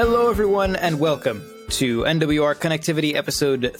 Hello, everyone, and welcome to NWR Connectivity episode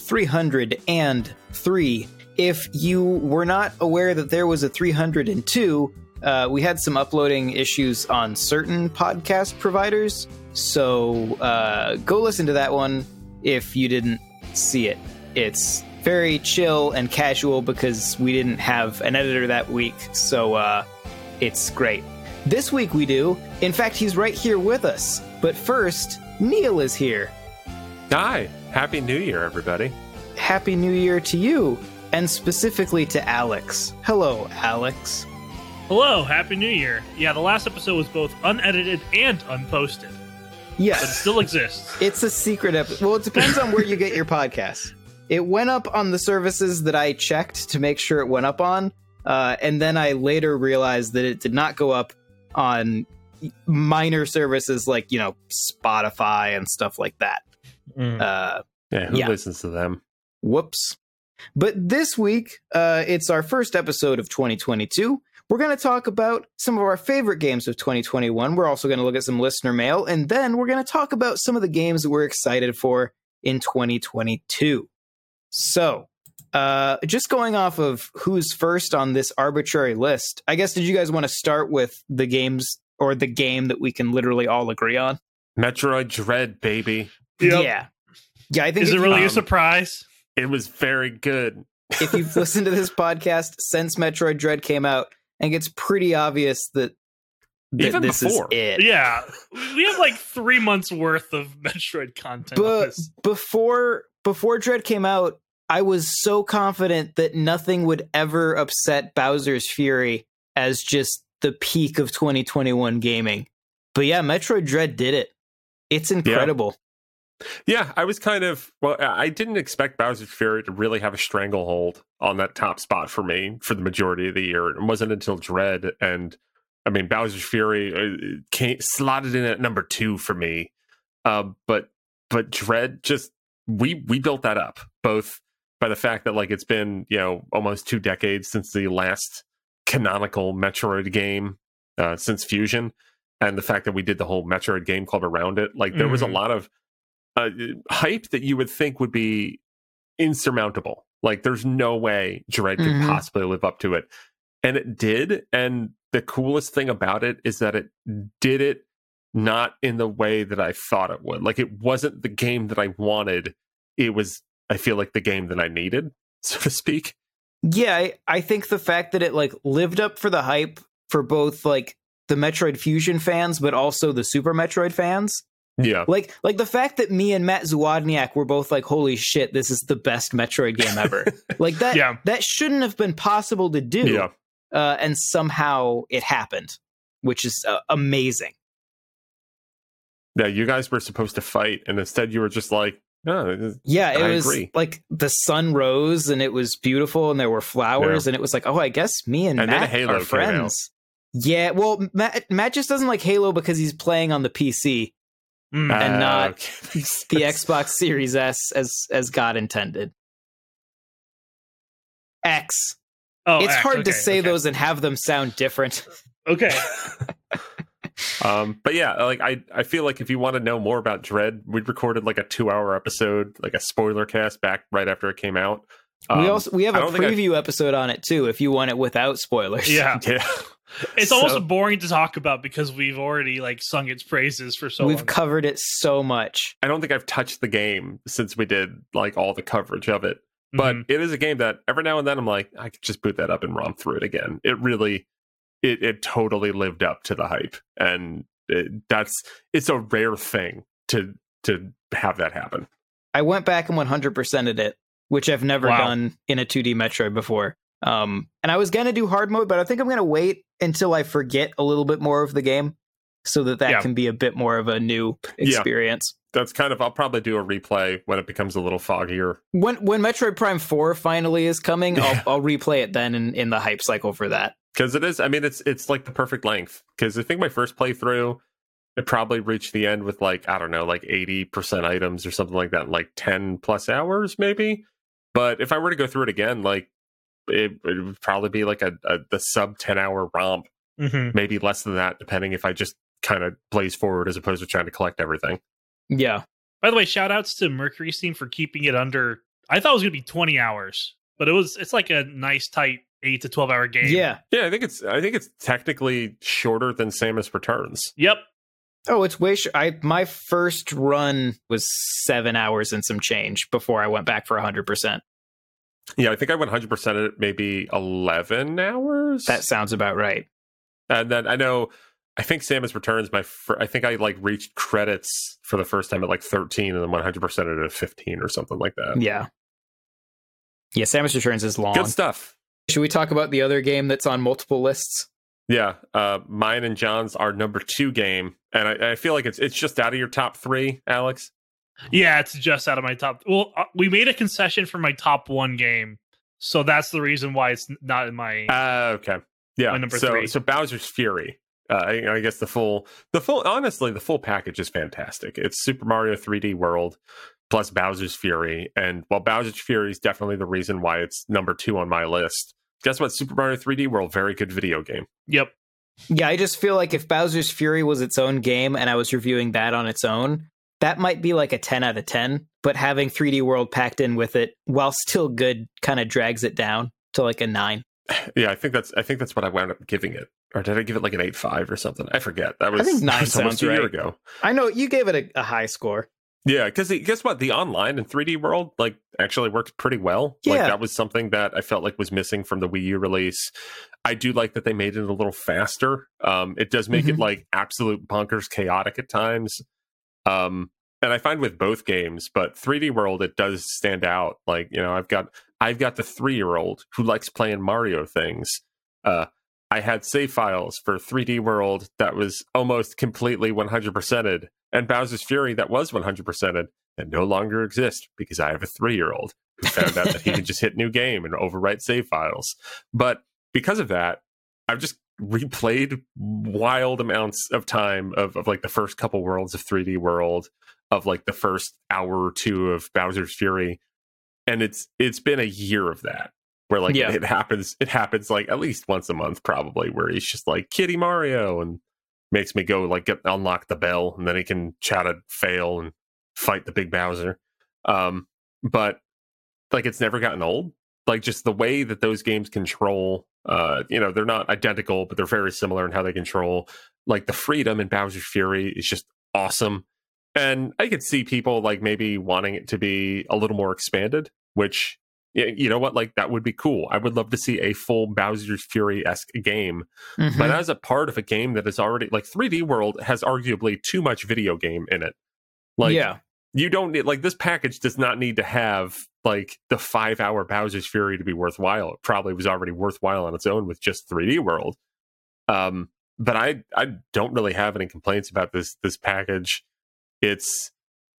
303. If you were not aware that there was a 302, we had some uploading issues on certain podcast providers, so go listen to that one if you didn't see it. It's very chill and casual because we didn't have an editor that week, so it's great. This week we do. In fact, he's right here with us. But first, Neil is here. Hi. Happy New Year, everybody. Happy New Year to you, and specifically to Alex. Hello, Alex. Hello, Happy New Year. Yeah, the last episode was both unedited and unposted. Yes. But it still exists. It's a secret episode. Well, it depends on where you get your podcasts. It went up on the services that I checked to make sure it went up on, and then I later realized that it did not go up on minor services like, Spotify and stuff like that. Who listens to them? Whoops. But this week, it's our first episode of 2022. We're going to talk about some of our favorite games of 2021. We're also going to look at some listener mail, and then we're going to talk about some of the games that we're excited for in 2022. So, just going off of who's first on this arbitrary list, I guess, did you guys want to start with the games or the game that we can literally all agree on? Metroid Dread, baby. Yep. Yeah, I think. Is it really a surprise? It was very good. If you've listened to this podcast since Metroid Dread came out, I think it's pretty obvious that Even this before. is it. Yeah. We have like 3 months worth of Metroid content. But before Dread came out, I was so confident that nothing would ever upset Bowser's Fury as just the peak of 2021 gaming. But yeah, Metroid Dread did it. It's incredible. Yeah, I was I didn't expect Bowser's Fury to really have a stranglehold on that top spot for me for the majority of the year. It wasn't until Dread, and I mean, Bowser's Fury slotted in at number 2 for me. But Dread we built that up, both by the fact that it's been, almost 2 decades since the last canonical Metroid game, since Fusion, and the fact that we did the whole Metroid game club around it. There was a lot of hype that you would think would be insurmountable. There's no way Dread could possibly live up to it. And it did. And the coolest thing about it is that it did it not in the way that I thought it would. It wasn't the game that I wanted. It was, I feel like, the game that I needed, so to speak. Yeah, I think the fact that it lived up for the hype for both the Metroid Fusion fans, but also the Super Metroid fans. Yeah. Like the fact that me and Matt Zawodniak were both holy shit, this is the best Metroid game ever. That shouldn't have been possible to do. Yeah. And somehow it happened, which is amazing. Yeah, you guys were supposed to fight, and instead you were just I agree. The sun rose and it was beautiful and there were flowers and it was I guess me and Matt Halo are friends. Yeah, well, Matt just doesn't like Halo because he's playing on the PC and not the Xbox Series S as God intended. X. Oh, it's hard to say those and have them sound different. Okay. But yeah, I feel if you want to know more about Dread, we recorded a 2-hour episode, a spoiler cast back right after it came out. We have a preview episode on it too, if you want it without spoilers. Yeah. It's almost boring to talk about because we've already sung its praises for so long. We've covered it so much. I don't think I've touched the game since we did all the coverage of it. But it is a game that every now and then I'm I could just boot that up and romp through it again. It really, it totally lived up to the hype, and it's a rare thing to have that happen. I went back and 100%ed it, which I've never done in a 2D Metroid before. And I was going to do hard mode, but I think I'm going to wait until I forget a little bit more of the game so that can be a bit more of a new experience. That's I'll probably do a replay when it becomes a little foggier. When Metroid Prime 4 finally is coming, I'll replay it then in the hype cycle for that. Because it is, it's the perfect length. Because I think my first playthrough, it probably reached the end with 80% items or something like that in 10 plus hours maybe. But if I were to go through it again, it would probably be the sub 10-hour romp, maybe less than that, depending if I just kind of blaze forward as opposed to trying to collect everything. Yeah. By the way, shout outs to Mercury Steam for keeping it under. I thought it was going to be 20 hours, but it's like a nice tight 8 to 12 hour game. Yeah. Yeah, I think it's technically shorter than Samus Returns. Yep. Oh, it's way my first run was 7 hours and some change before I went back for 100%. Yeah, I think I went 100% at it maybe 11 hours. That sounds about right. And then I think Samus Returns, I think I like reached credits for the first time at like 13 and then 100% it at 15 or something like that. Yeah. Yeah, Samus Returns is long. Good stuff. Should we talk about the other game that's on multiple lists? Yeah, mine and John's our number 2 game, and I feel like it's just out of your top 3, Alex. Yeah, it's just out of my top. Well, we made a concession for my top 1 game, so that's the reason why it's not in my. Okay, yeah. My number 3. So Bowser's Fury. I guess the full package is fantastic. It's Super Mario 3D World plus Bowser's Fury, and while Bowser's Fury is definitely the reason why it's number 2 on my list. Guess what? Super Mario 3D World, very good video game. Yep. Yeah, I just feel like if Bowser's Fury was its own game and I was reviewing that on its own, that might be like a 10 out of 10. But having 3D World packed in with it, while still good, kind of drags it down to like a 9. Yeah, I think that's what I wound up giving it. Or did I give it like an 8.5 or something? I forget. I think 9 almost sounds a year right. ago. I know you gave it a high score. Yeah, because guess what? The online in 3D World like actually worked pretty well. Yeah. Like that was something that I felt like was missing from the Wii U release. I do like that they made it a little faster. It does make it like absolute bonkers chaotic at times. And I find with both games, but 3D World it does stand out. Like, you know, I've got the 3-year-old who likes playing Mario things. I had save files for 3D World that was almost completely 100%ed, and Bowser's Fury that was 100%ed and no longer exist because I have a 3-year-old who found out that he can just hit new game and overwrite save files. But because of that, I've just replayed wild amounts of time of like the first couple worlds of 3D World, of like the first hour or 2 of Bowser's Fury, and it's been a year of that. Where like it happens like at least once a month probably, where he's just like Kitty Mario and makes me go like unlock the bell, and then he can chat a fail and fight the big Bowser. But like it's never gotten old. Like just the way that those games control, they're not identical, but they're very similar in how they control. Like the freedom in Bowser's Fury is just awesome. And I could see people like maybe wanting it to be a little more expanded, which, you know what, like that would be cool. I would love to see a full Bowser's Fury-esque game. But as a part of a game that is already like 3D World has arguably too much video game in it. Like, you don't need, like, this package does not need to have like the 5-hour Bowser's Fury to be worthwhile. It probably was already worthwhile on its own with just 3D World. But I don't really have any complaints about this package. It's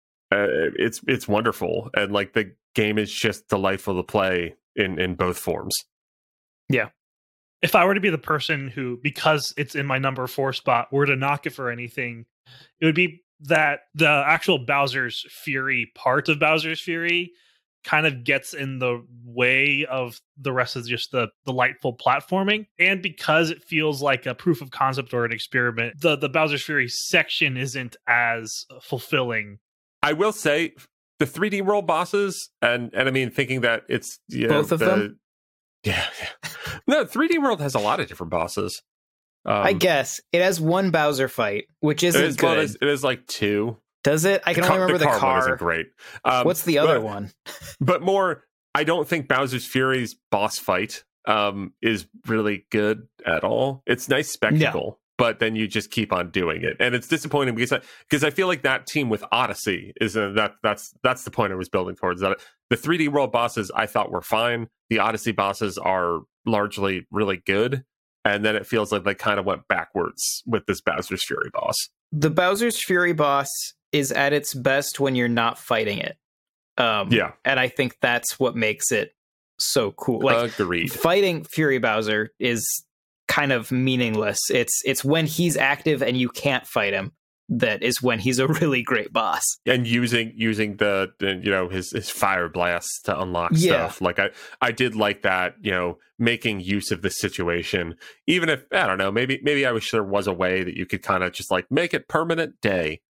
wonderful, and like the game is just delightful to play in both forms. Yeah. If I were to be the person who, because it's in my number 4 spot, were to knock it for anything, it would be that the actual Bowser's Fury part of Bowser's Fury kind of gets in the way of the rest of just the delightful platforming. And because it feels like a proof of concept or an experiment, the Bowser's Fury section isn't as fulfilling. I will say the 3D World bosses, and I mean, thinking that it's both of them. Yeah. No, 3D World has a lot of different bosses. I guess it has one Bowser fight, which isn't good. It is like 2. Does it? I can only remember the car. One isn't great. What's the other one? But more, I don't think Bowser's Fury's boss fight is really good at all. It's nice spectacle. But then you just keep on doing it, and it's disappointing because I feel like that team with Odyssey is that's the point I was building towards. That the 3D World bosses I thought were fine. The Odyssey bosses are largely really good, and then it feels like they kind of went backwards with this Bowser's Fury boss. The Bowser's Fury boss is at its best when you're not fighting it. And I think that's what makes it so cool. Like, agreed. Fighting Fury Bowser is kind of meaningless. It's when he's active and you can't fight him that is when he's a really great boss. And using the his fire blasts to unlock stuff. Like I did like that, making use of the situation. Even if I don't know, maybe I wish there was a way that you could kind of just like make it permanent day.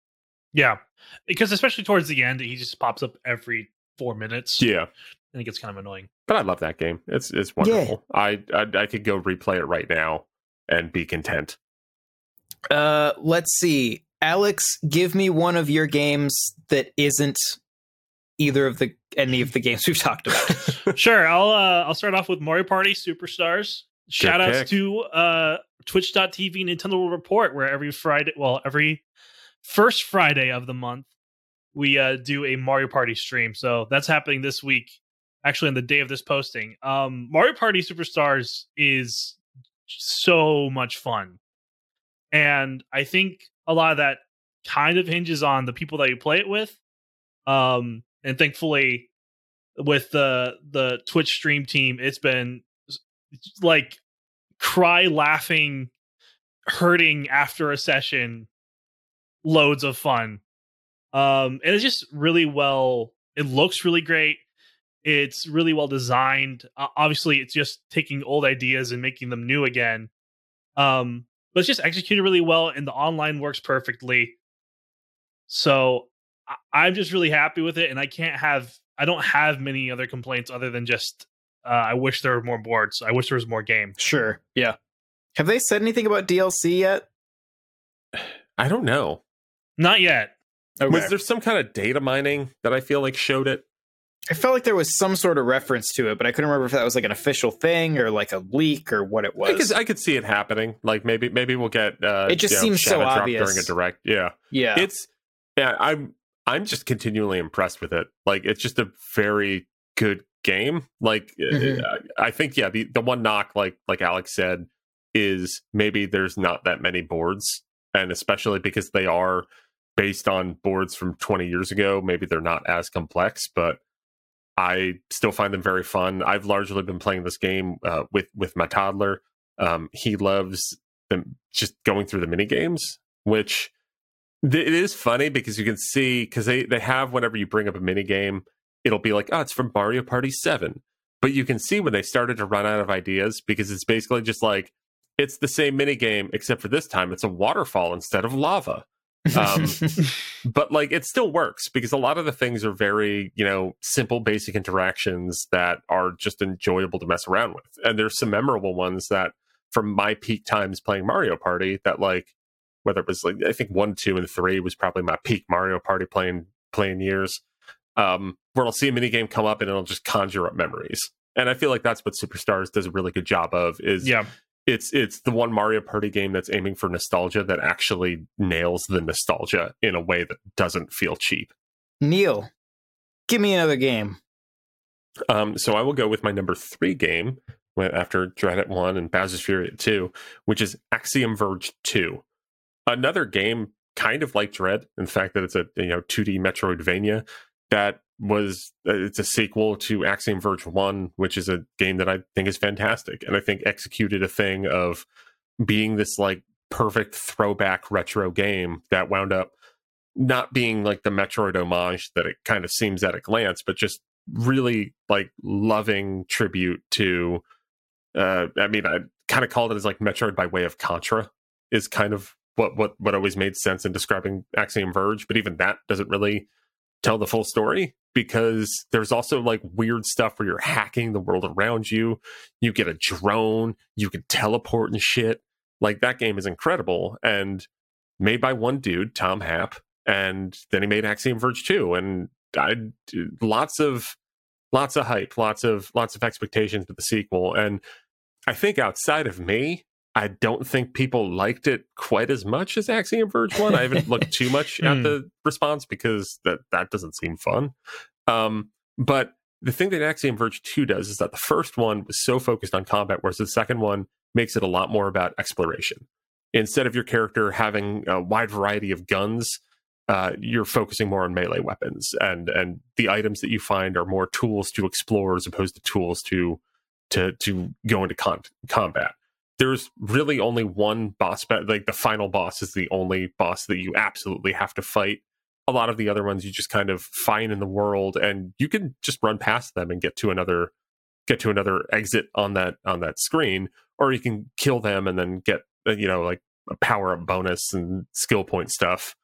Yeah, because especially towards the end, he just pops up every 4 minutes. Yeah, and it gets kind of annoying. but I love that game. It's wonderful. I could go replay it right now and be content. Let's see. Alex, give me one of your games that isn't any of the games we've talked about. Sure, I'll start off with Mario Party Superstars. Shout outs to Twitch.tv Nintendo Report, where every first Friday of the month we do a Mario Party stream. So that's happening this week, actually on the day of this posting. Mario Party Superstars is so much fun, and I think a lot of that kind of hinges on the people that you play it with. And thankfully, with the Twitch stream team, it's been like cry laughing, hurting after a session, loads of fun. And it's just really well. It looks really great. It's really well designed. Obviously, it's just taking old ideas and making them new again. But it's just executed really well, and the online works perfectly. So I'm just really happy with it, and I don't have many other complaints other than just I wish there were more boards. I wish there was more game. Sure. Yeah. Have they said anything about DLC yet? I don't know. Not yet. Okay. Was there some kind of data mining that I feel like showed it? I felt like there was some sort of reference to it, but I couldn't remember if that was like an official thing or like a leak or what it was. I could see it happening. Like maybe we'll get. It just seems so obvious during a direct. Yeah. I'm just continually impressed with it. Like it's just a very good game. Like I think the one knock, like Alex said, is maybe there's not that many boards, and especially because they are based on boards from 20 years ago, maybe they're not as complex, but I still find them very fun. I've largely been playing this game with my toddler. He loves them, just going through the mini games, which it is funny because you can see, because they have, whenever you bring up a mini game, it'll be like, oh, it's from Mario Party 7. But you can see when they started to run out of ideas, because it's basically just like, it's the same mini game, except for this time it's a waterfall instead of lava. But like it still works because a lot of the things are very, simple, basic interactions that are just enjoyable to mess around with. And there's some memorable ones that from my peak times playing Mario Party that, like, whether it was like, I think 1, 2, and 3 was probably my peak Mario Party playing years, where I'll see a mini game come up and it'll just conjure up memories. And I feel like that's what Superstars does a really good job of, is it's the one Mario Party game that's aiming for nostalgia that actually nails the nostalgia in a way that doesn't feel cheap. Neil, give me another game. So I will go with my number 3 game after Dread at 1 and Bowser's Fury at 2, which is Axiom Verge 2. Another game kind of like Dread, in the fact that it's a 2D Metroidvania that was it's a sequel to Axiom Verge 1, which is a game that I think is fantastic, and I think executed a thing of being this like perfect throwback retro game that wound up not being like the Metroid homage that it kind of seems at a glance, but just really like loving tribute to I kind of called it as like Metroid by way of Contra, is kind of what always made sense in describing Axiom Verge, but even that doesn't really tell the full story, because there's also like weird stuff where you're hacking the world around you. You get a drone, you can teleport and shit. Like, that game is incredible, and made by one dude, Tom Happ, and then he made Axiom Verge 2, and lots of hype, lots of expectations with the sequel. And I think outside of me, I don't think people liked it quite as much as Axiom Verge 1. I haven't looked too much at the response because that doesn't seem fun. But the thing that Axiom Verge 2 does is that the first one was so focused on combat, whereas the second one makes it a lot more about exploration. Instead of your character having a wide variety of guns, you're focusing more on melee weapons, and the items that you find are more tools to explore as opposed to tools to go into combat. There's really only one boss, like the final boss is the only boss that you absolutely have to fight. A lot of the other ones you just kind of find in the world, and you can just run past them and get to another exit on that screen, or you can kill them and then get like a power up bonus and skill point stuff.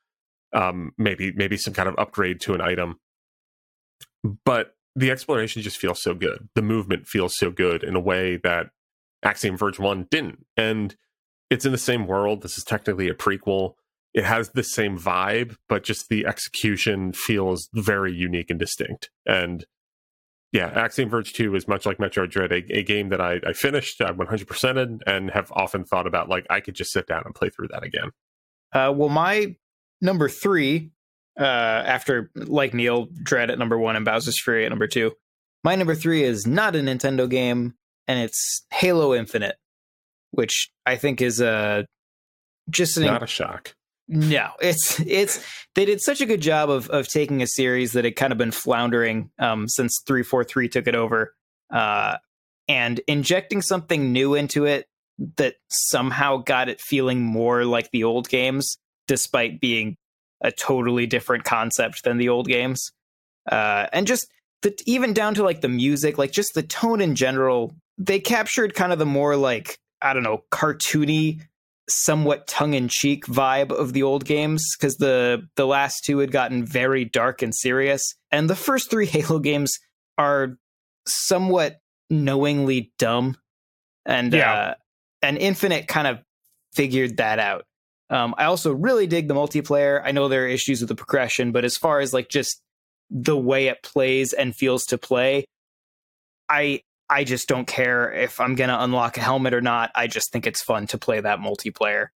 maybe some kind of upgrade to an item. But the exploration just feels so good. The movement feels so good in a way that Axiom Verge 1 didn't. And it's in the same world. This is technically a prequel. It has the same vibe, but just the execution feels very unique and distinct. And yeah, Axiom Verge 2 is much like Metroid Dread, a game that I finished, I 100%ed, and have often thought about, like, I could just sit down and play through that again. Well, my number 3, after, like Neil, Dread at number 1 and Bowser's Fury at number 2, my number 3 is not a Nintendo game, and it's Halo Infinite, which I think is just not a shock. No, it's they did such a good job of taking a series that had kind of been floundering since 343 took it over, and injecting something new into it that somehow got it feeling more like the old games, despite being a totally different concept than the old games. And just even down to like the music, like just the tone in general, they captured kind of the more like, I don't know, cartoony, somewhat tongue-in-cheek vibe of the old games, because the last two had gotten very dark and serious, and the first 3 Halo games are somewhat knowingly dumb, and Infinite kind of figured that out. I also really dig the multiplayer. I know there are issues with the progression, but as far as like just the way it plays and feels to play, I just don't care if I'm going to unlock a helmet or not. I just think it's fun to play that multiplayer.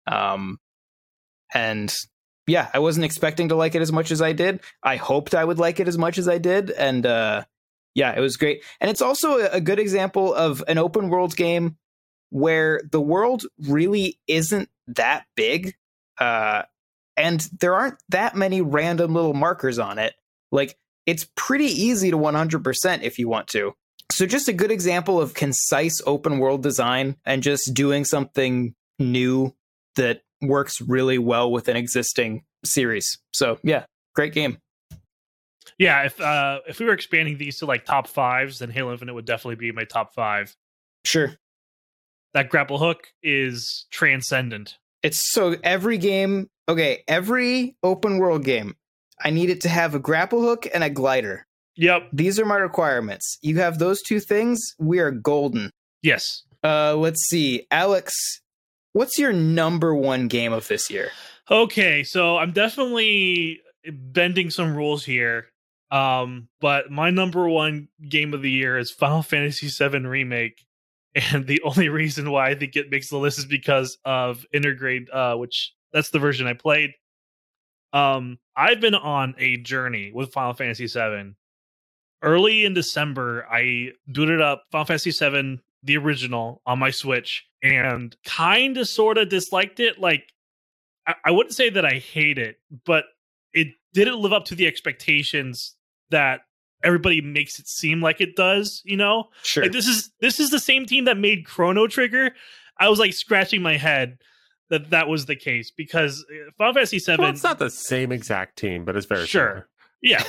And yeah, I wasn't expecting to like it as much as I did. I hoped I would like it as much as I did. And yeah, it was great. And it's also a good example of an open world game where the world really isn't that big. And there aren't that many random little markers on it. Like, it's pretty easy to 100% if you want to. So just a good example of concise open world design and just doing something new that works really well with an existing series. So yeah, great game. Yeah, if we were expanding these to like top 5s, then Halo Infinite would definitely be my top 5. Sure. That grapple hook is transcendent. It's so every game, okay, every open world game, I need it to have a grapple hook and a glider. Yep. These are my requirements. You have those 2 things, we are golden. Yes. Let's see. Alex, what's your number 1 game of this year? Okay, so I'm definitely bending some rules here. But my number 1 game of the year is Final Fantasy VII Remake. And the only reason why I think it makes the list is because of Intergrade, which that's the version I played. I've been on a journey with Final Fantasy VII. Early in December, I booted up Final Fantasy VII, the original, on my Switch, and kind of sort of disliked it. Like, I wouldn't say that I hate it, but it didn't live up to the expectations that everybody makes it seem like it does, you know? Sure. Like, this is the same team that made Chrono Trigger. I was like scratching my head that was the case, because Final Fantasy VII... Well, it's not the same exact team, but it's very similar. Yeah.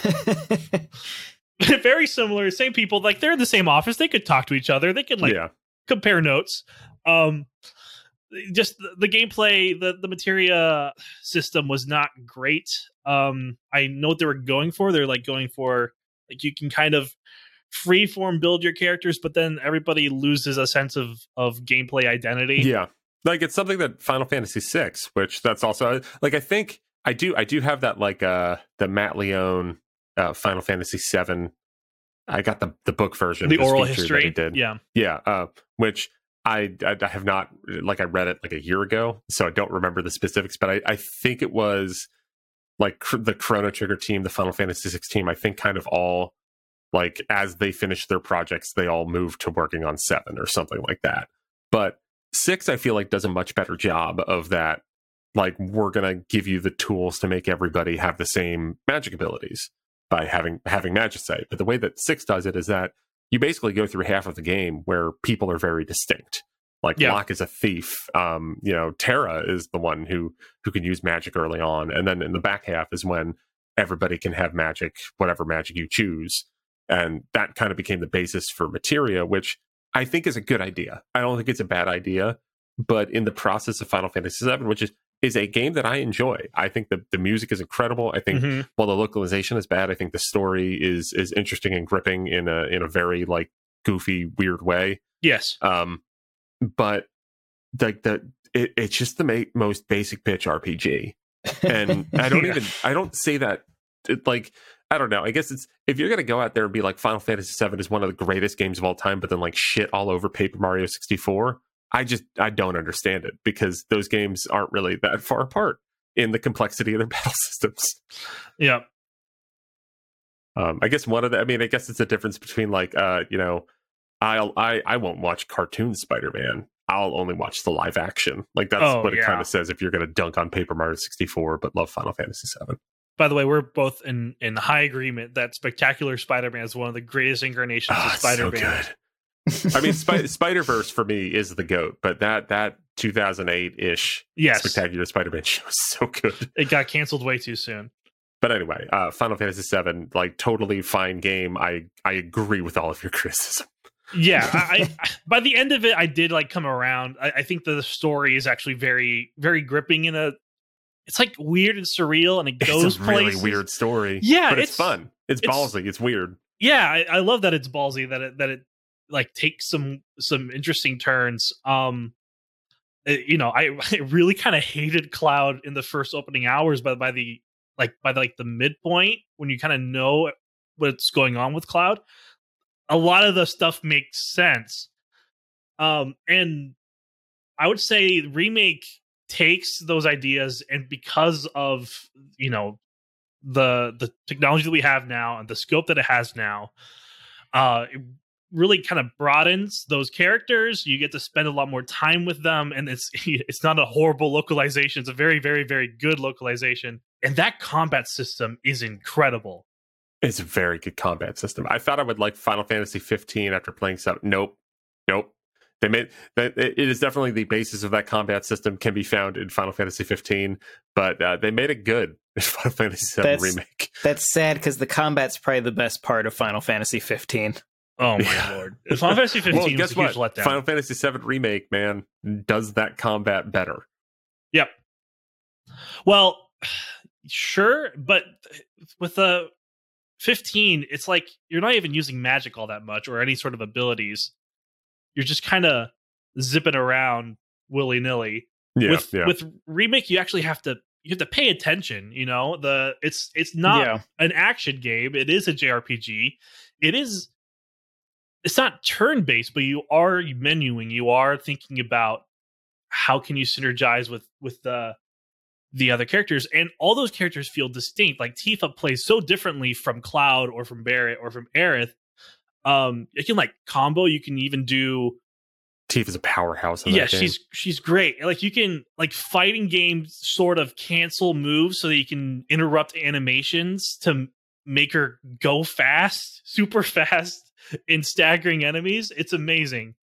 Very similar, same people. Like, they're in the same office. They could talk to each other. They could compare notes. Just the gameplay, the materia system was not great. I know what they were going for. They're like going for, like, you can kind of freeform build your characters, but then everybody loses a sense of gameplay identity. Yeah, like, it's something that Final Fantasy VI, which that's also, like, I think I do have that, like, the Matt Leone Final Fantasy VII. I got the book version, the oral history. Did. Yeah. Which I have not, like, I read it like a year ago, so I don't remember the specifics, but I think it was like the Chrono Trigger team, the Final Fantasy VI team, I think kind of all, like, as they finished their projects, they all moved to working on 7 or something like that. But 6, I feel like, does a much better job of that. Like, we're going to give you the tools to make everybody have the same magic abilities by having Magicite. But the way that 6 does it is that you basically go through half of the game where people are very distinct. Like, Locke is a thief. Terra is the one who can use magic early on. And then in the back half is when everybody can have magic, whatever magic you choose. And that kind of became the basis for Materia, which I think is a good idea. I don't think it's a bad idea. But in the process of Final Fantasy VII, which is, is a game that I enjoy. I think the music is incredible. I think while the localization is bad, I think the story is interesting and gripping in a very like goofy, weird way. Yes. But like it's just the most basic pitch RPG, and I don't say that like. I don't know. I guess it's if you're going to go out there and be like Final Fantasy VII is one of the greatest games of all time, but then like shit all over Paper Mario 64. I don't understand it because those games aren't really that far apart in the complexity of their battle systems. Yeah. I guess I guess it's a difference between like, I won't watch cartoon Spider-Man. I'll only watch the live action. Like that's what it kind of says if you're going to dunk on Paper Mario 64, but love Final Fantasy VII. By the way, we're both in high agreement that Spectacular Spider-Man is one of the greatest incarnations of Spider-Man. So good. I mean, Spider-Verse for me is the GOAT, but that 2008-ish Spectacular Spider-Man show is so good. It got canceled way too soon. But anyway, Final Fantasy VII, like totally fine game. I agree with all of your criticism. Yeah, I by the end of it, I did like come around. I think the story is actually very, very gripping it's like weird and surreal, and it goes it's a really places. Weird story. Yeah, but it's fun. It's ballsy. It's weird. Yeah, I love that it's ballsy. That it like takes some interesting turns. I really kind of hated Cloud in the first opening hours, but by the midpoint when you kind of know what's going on with Cloud, a lot of the stuff makes sense. And I would say Remake takes those ideas, and because of the technology that we have now and the scope that it has now, it really kind of broadens those characters. You get to spend a lot more time with them, and it's not a horrible localization. It's a very, very, very good localization, and that combat system is incredible. It's a very good combat system. I thought I would like Final Fantasy 15 after playing some. Nope. They made that. It is definitely the basis of that combat system can be found in Final Fantasy 15, but they made it good in Final Fantasy 7 Remake. That's sad because the combat's probably the best part of Final Fantasy 15. Oh my lord! Final Fantasy 15 was a huge letdown. Final Fantasy 7 Remake, man, does that combat better. Yep. Well, sure, but with the 15, it's like you're not even using magic all that much or any sort of abilities. You're just kind of zipping around willy-nilly. With Remake, you actually have to pay attention. It's not an action game. It is a JRPG. It's not turn-based, but you are menuing. You are thinking about how can you synergize with the other characters, and all those characters feel distinct. Like Tifa plays so differently from Cloud or from Barret or from Aerith. It can like combo. You can even do. Tifa's a powerhouse. In that game. she's great. Like you can like fighting games sort of cancel moves so that you can interrupt animations to make her go fast, super fast in staggering enemies. It's amazing.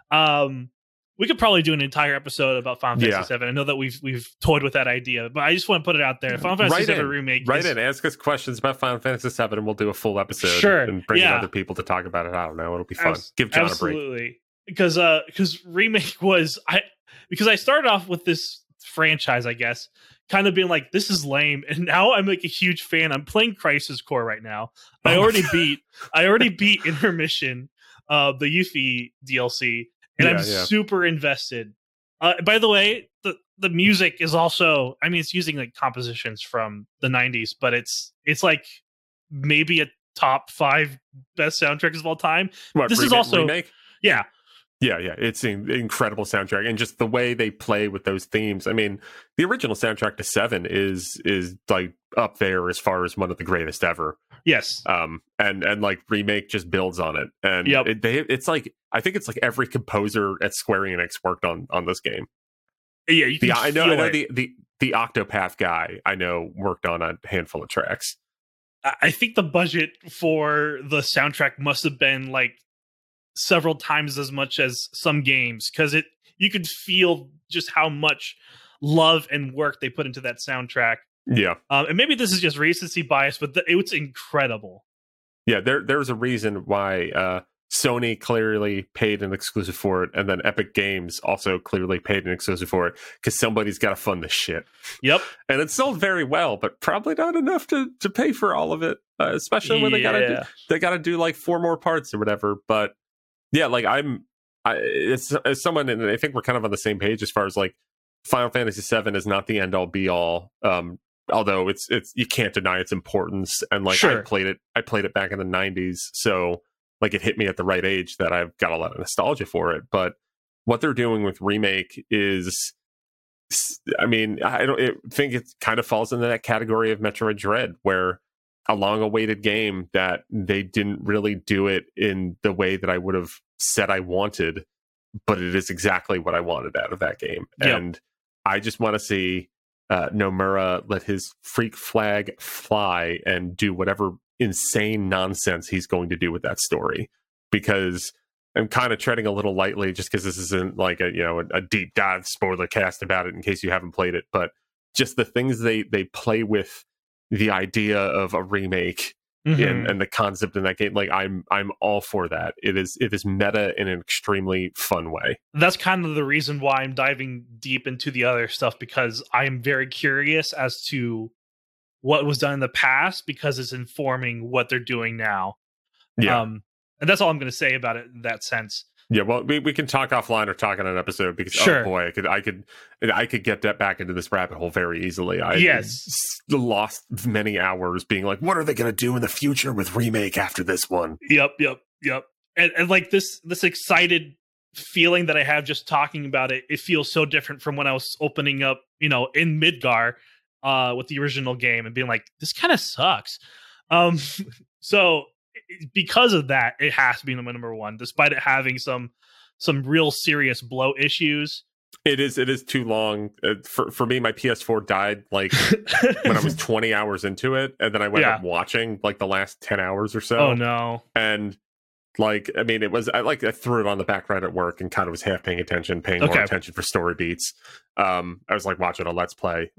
We could probably do an entire episode about Final Fantasy VII. I know that we've toyed with that idea, but I just want to put it out there. Final Fantasy VII Remake. Ask us questions about Final Fantasy VII, and we'll do a full episode. Sure, and bring in other people to talk about it. I don't know. It'll be fun. Give John a break. Absolutely, because Remake was because I started off with this franchise, I guess, kind of being like, this is lame, and now I'm like a huge fan. I'm playing Crisis Core right now. I already beat Intermission, the Yuffie DLC. And I'm super invested. By the way, the music is also, I mean, it's using like compositions from the 90s, but it's like maybe a top 5 best soundtracks of all time. This is also Remake? Yeah. It's an incredible soundtrack, and just the way they play with those themes. I mean, the original soundtrack to 7 is like up there as far as one of the greatest ever. Yes. And like Remake just builds on it, and it's like I think it's like every composer at Square Enix worked on this game. Yeah, you can I know the Octopath guy I know worked on a handful of tracks. I think the budget for the soundtrack must have been like several times as much as some games, because you could feel just how much love and work they put into that soundtrack. Yeah. And maybe this is just recency bias, but it was incredible. Yeah, there's a reason why Sony clearly paid an exclusive for it, and then Epic Games also clearly paid an exclusive for it because somebody's got to fund this shit. Yep. And it sold very well, but probably not enough to pay for all of it, especially when they gotta do like 4 more parts or whatever. But yeah, like as someone, and I think we're kind of on the same page as far as like Final Fantasy VII is not the end all be all. Although it's you can't deny its importance, and like Sure. I played it back in the 90s, so like it hit me at the right age that I've got a lot of nostalgia for it. But what they're doing with Remake is, I mean, I think it kind of falls into that category of Metroid Dread, where a long-awaited game that they didn't really do it in the way that I would have said I wanted, but it is exactly what I wanted out of that game. Yep. And I just want to see Nomura let his freak flag fly and do whatever insane nonsense he's going to do with that story, because I'm kind of treading a little lightly just because this isn't like a deep dive spoiler cast about it in case you haven't played it, but just the things they play with the idea of a remake and the concept in that game, like I'm all for that. It is meta in an extremely fun way. That's kind of the reason why I'm diving deep into the other stuff, because I am very curious as to what was done in the past, because it's informing what they're doing now. Yeah. And that's all I'm going to say about it in that sense. Yeah, well, we can talk offline or talk on an episode, because Sure. Oh boy, I could get that back into this rabbit hole very easily. I lost many hours being like, what are they going to do in the future with Remake after this one? Yep. And like this excited feeling that I have just talking about it, it feels so different from when I was opening up, in Midgar with the original game and being like, this kind of sucks. So because of that, it has to be number 1, despite it having some real serious blow issues. It is too long. For me, my PS4 died like when I was 20 hours into it, and then I went up watching like the last 10 hours or so. Oh no. And like, I mean, I threw it on the back right at work and kind of was half paying more attention for story beats. I was like watching a Let's Play.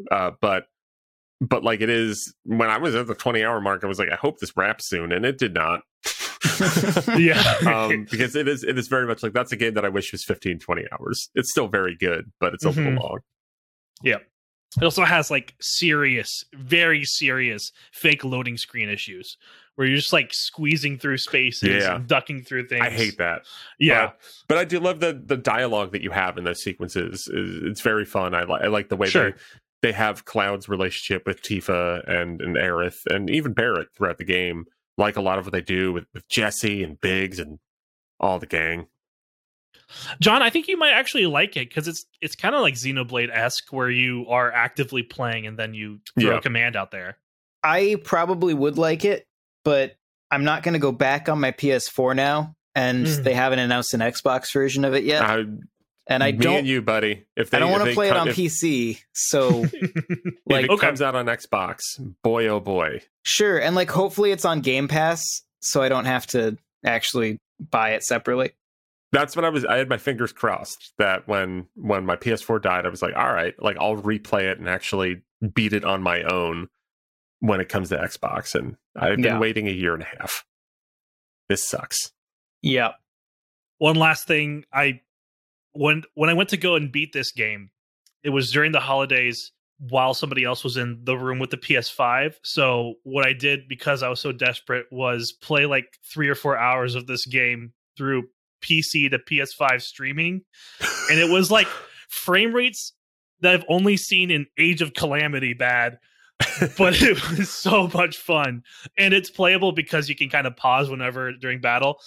But like, it is, when I was at the 20-hour mark, I was like, I hope this wraps soon, and it did not. Because it is very much like, that's a game that I wish was 15-20 hours. It's still very good, but it's a little long. Yeah. It also has like very serious fake loading screen issues where you're just like squeezing through spaces and ducking through things. I hate that. Yeah. But I do love the dialogue that you have in those sequences. It's very fun. I like the way they have Cloud's relationship with Tifa and Aerith and even Barrett throughout the game. Like a lot of what they do with Jesse and Biggs and all the gang. John, I think you might actually like it, because it's kind of like Xenoblade-esque, where you are actively playing and then you throw a command out there. I probably would like it, but I'm not going to go back on my PS4 now, and they haven't announced an Xbox version of it yet. And I don't. Me and you, buddy. I don't want to play it on PC. So, like, if it comes out on Xbox, boy, oh boy. Sure, and like, hopefully it's on Game Pass, so I don't have to actually buy it separately. That's what I had my fingers crossed that when my PS4 died, I was like, all right, like I'll replay it and actually beat it on my own when it comes to Xbox. And I've been waiting a year and a half. This sucks. Yeah. One last thing, when I went to go and beat this game, it was during the holidays while somebody else was in the room with the PS5. So what I did, because I was so desperate, was play like 3 or 4 hours of this game through PC to PS5 streaming. And it was like frame rates that I've only seen in Age of Calamity bad. But it was so much fun. And it's playable because you can kind of pause whenever during battle.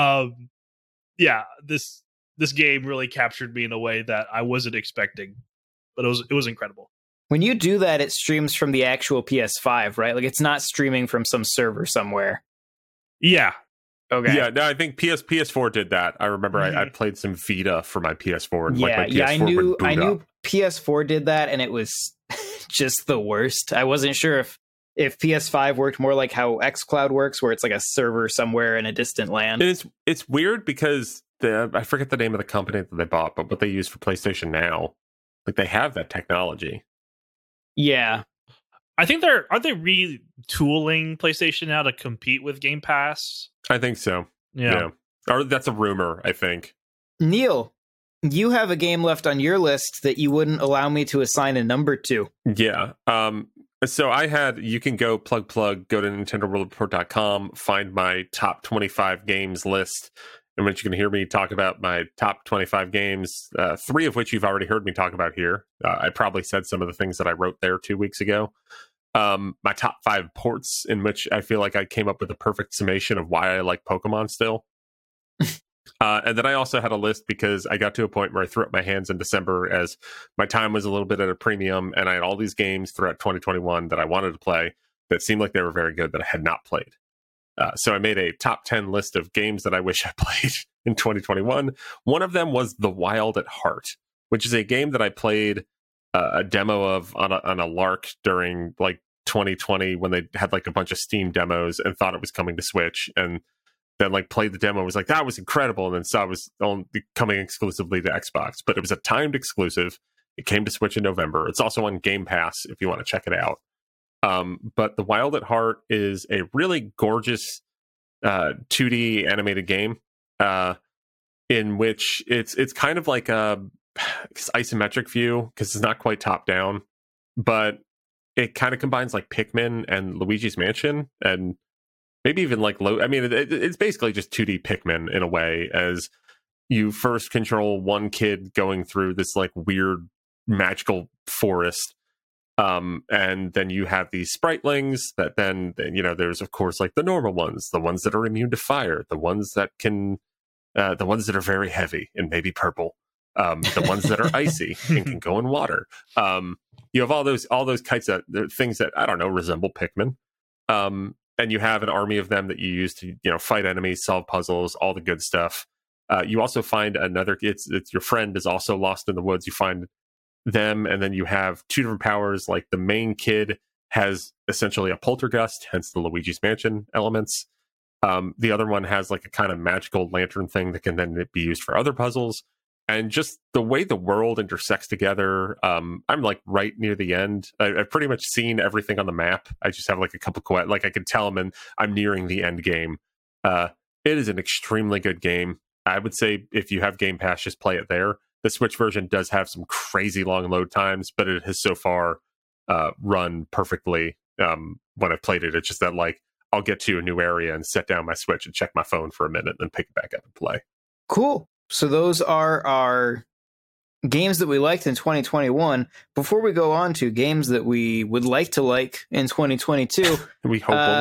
This game really captured me in a way that I wasn't expecting, but it was incredible. When you do that, it streams from the actual PS5, right? Like, it's not streaming from some server somewhere. Yeah. Okay. Yeah, no, I think PS4 did that. I remember I played some Vita for my PS4, and like my PS4 would boot I knew up. PS4 did that, and it was just the worst. I wasn't sure if PS5 worked more like how xCloud works, where it's like a server somewhere in a distant land. It's weird because I forget the name of the company that they bought, but what they use for PlayStation Now, like they have that technology. Yeah. I think are they retooling PlayStation Now to compete with Game Pass? I think so. Yeah. Or that's a rumor, I think. Neil, you have a game left on your list that you wouldn't allow me to assign a number to. Yeah. So you can go go to NintendoWorldReport.com, find my top 25 games list, in which you can hear me talk about my top 25 games, 3 of which you've already heard me talk about here. I probably said some of the things that I wrote there 2 weeks ago. My top 5 ports, in which I feel like I came up with a perfect summation of why I like Pokemon still. And then I also had a list because I got to a point where I threw up my hands in December as my time was a little bit at a premium, and I had all these games throughout 2021 that I wanted to play that seemed like they were very good that I had not played. So I made a top 10 list of games that I wish I played in 2021. One of them was The Wild at Heart, which is a game that I played a demo of on a lark during like 2020 when they had like a bunch of Steam demos and thought it was coming to Switch, and then like played the demo, was like, that was incredible, and then saw it was only coming exclusively to Xbox. But it was a timed exclusive. It came to Switch in November. It's also on Game Pass if you want to check it out. But The Wild at Heart is a really gorgeous 2D animated game in which it's kind of like a isometric view because it's not quite top down, but it kind of combines like Pikmin and Luigi's Mansion and maybe even like it's basically just 2D Pikmin in a way, as you first control one kid going through this like weird magical forest. And then you have these spritlings that then there's of course like the normal ones, the ones that are immune to fire, the ones that are very heavy and maybe purple, the ones that are icy and can go in water. You have all those kinds of things that I don't know resemble Pikmin. And you have an army of them that you use to fight enemies, solve puzzles, all the good stuff. You also find another. It's your friend is also lost in the woods. You find them, and then you have 2 different powers. Like the main kid has essentially a poltergust, hence the Luigi's Mansion elements. The other one has like a kind of magical lantern thing that can then be used for other puzzles. And just the way the world intersects together, I'm like right near the end. I've pretty much seen everything on the map. I just have like a couple like I can tell them, and I'm nearing the end game. It is an extremely good game. I would say if you have Game Pass, just play it there. The Switch version does have some crazy long load times, but it has so far run perfectly when I've played it. It's just that like I'll get to a new area and set down my Switch and check my phone for a minute, and then pick it back up and play. Cool. So those are our games that we liked in 2021. Before we go on to games that we would like to like in 2022, we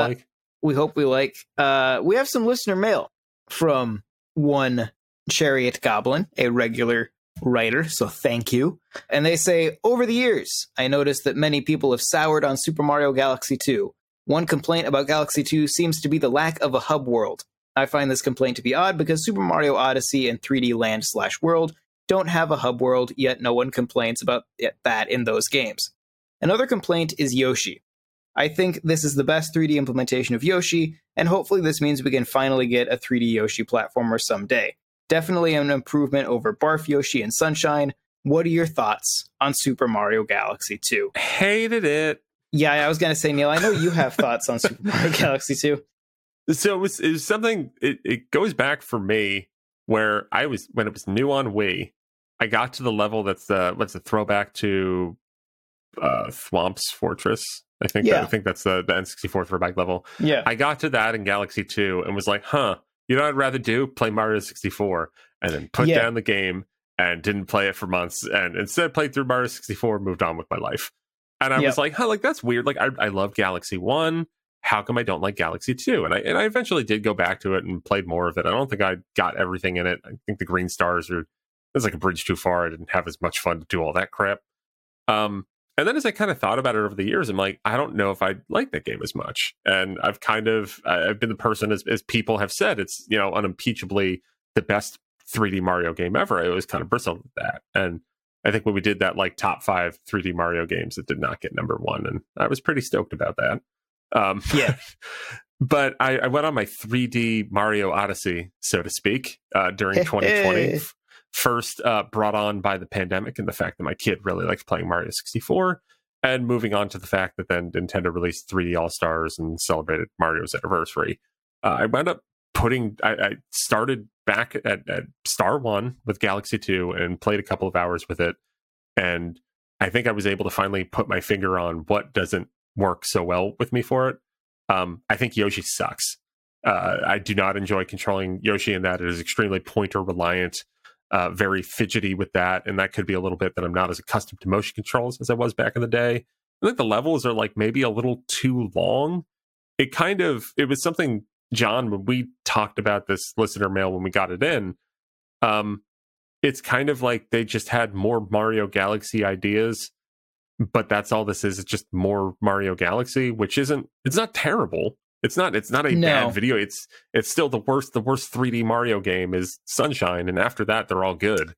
hope we like. We have some listener mail from one Chariot Goblin, a regular writer, so thank you. And they say, over the years, I noticed that many people have soured on Super Mario Galaxy 2. One complaint about Galaxy 2 seems to be the lack of a hub world. I find this complaint to be odd because Super Mario Odyssey and 3D Land/World don't have a hub world, yet no one complains about that in those games. Another complaint is Yoshi. I think this is the best 3D implementation of Yoshi, and hopefully this means we can finally get a 3D Yoshi platformer someday. Definitely an improvement over Barf Yoshi and Sunshine. What are your thoughts on Super Mario Galaxy 2? Hated it. Yeah, I was going to say, Neil, I know you have thoughts on Super Mario Galaxy 2. So it was something, it goes back for me where when it was new on Wii, I got to the level that's what's the throwback to Thwomp's Fortress. I think that's the N64 throwback level. Yeah. I got to that in Galaxy 2 and was like, you know what I'd rather do? Play Mario 64. And then put down the game and didn't play it for months. And instead played through Mario 64 and moved on with my life. And I was like, like that's weird. Like I love Galaxy 1. How come I don't like Galaxy 2? And I eventually did go back to it and played more of it. I don't think I got everything in it. I think the green stars there's like a bridge too far. I didn't have as much fun to do all that crap. And then as I kind of thought about it over the years, I'm like, I don't know if I like that game as much. And I've been the person, as people have said, it's, unimpeachably the best 3D Mario game ever. I always kind of bristled with that. And I think when we did that like top 5 3D Mario games, it did not get number 1. And I was pretty stoked about that. But I went on my 3D Mario Odyssey, so to speak, during 2020. First brought on by the pandemic and the fact that my kid really likes playing Mario 64, and moving on to the fact that then Nintendo released 3D All-Stars and celebrated Mario's anniversary. I wound up I started back at Star 1 with Galaxy 2 and played a couple of hours with it. And I think I was able to finally put my finger on what doesn't work so well with me for it. I think Yoshi sucks. I do not enjoy controlling Yoshi in that. It is extremely pointer reliant, very fidgety with that. And that could be a little bit that I'm not as accustomed to motion controls as I was back in the day. I think the levels are like maybe a little too long. It was something, John, when we talked about this listener mail when we got it in, it's kind of like they just had more Mario Galaxy ideas, but that's all this is. It's just more Mario Galaxy, which it's not terrible. It's not a bad video. It's still the worst 3D Mario game is Sunshine, and after that they're all good.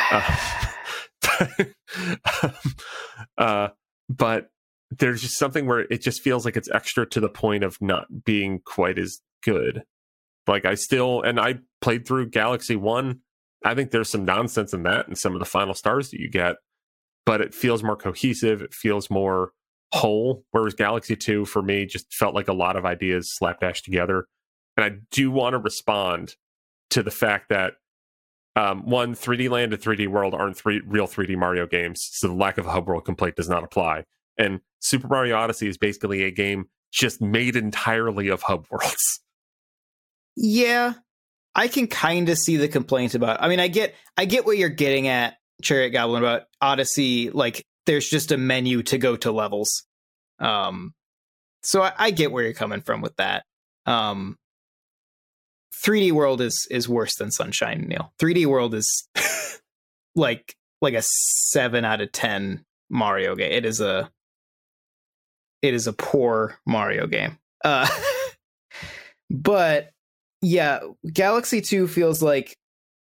But there's just something where it just feels like it's extra to the point of not being quite as good. Like I played through Galaxy 1. I think there's some nonsense in that and some of the final stars that you get, but it feels more cohesive. It feels more whole. Whereas Galaxy 2 for me just felt like a lot of ideas slapdash together. And I do want to respond to the fact that 3D Land and 3D World aren't real 3D Mario games, so the lack of a hub world complaint does not apply. And Super Mario Odyssey is basically a game just made entirely of hub worlds. Yeah, I can kind of see the complaint about. I mean, I get what you're getting at, Chariot Goblin, about Odyssey. Like, there's just a menu to go to levels. So I get where you're coming from with that. 3D World is worse than Sunshine, Neil. 3D World is like a 7 out of 10 Mario game. It is a poor Mario game. But yeah, Galaxy 2 feels like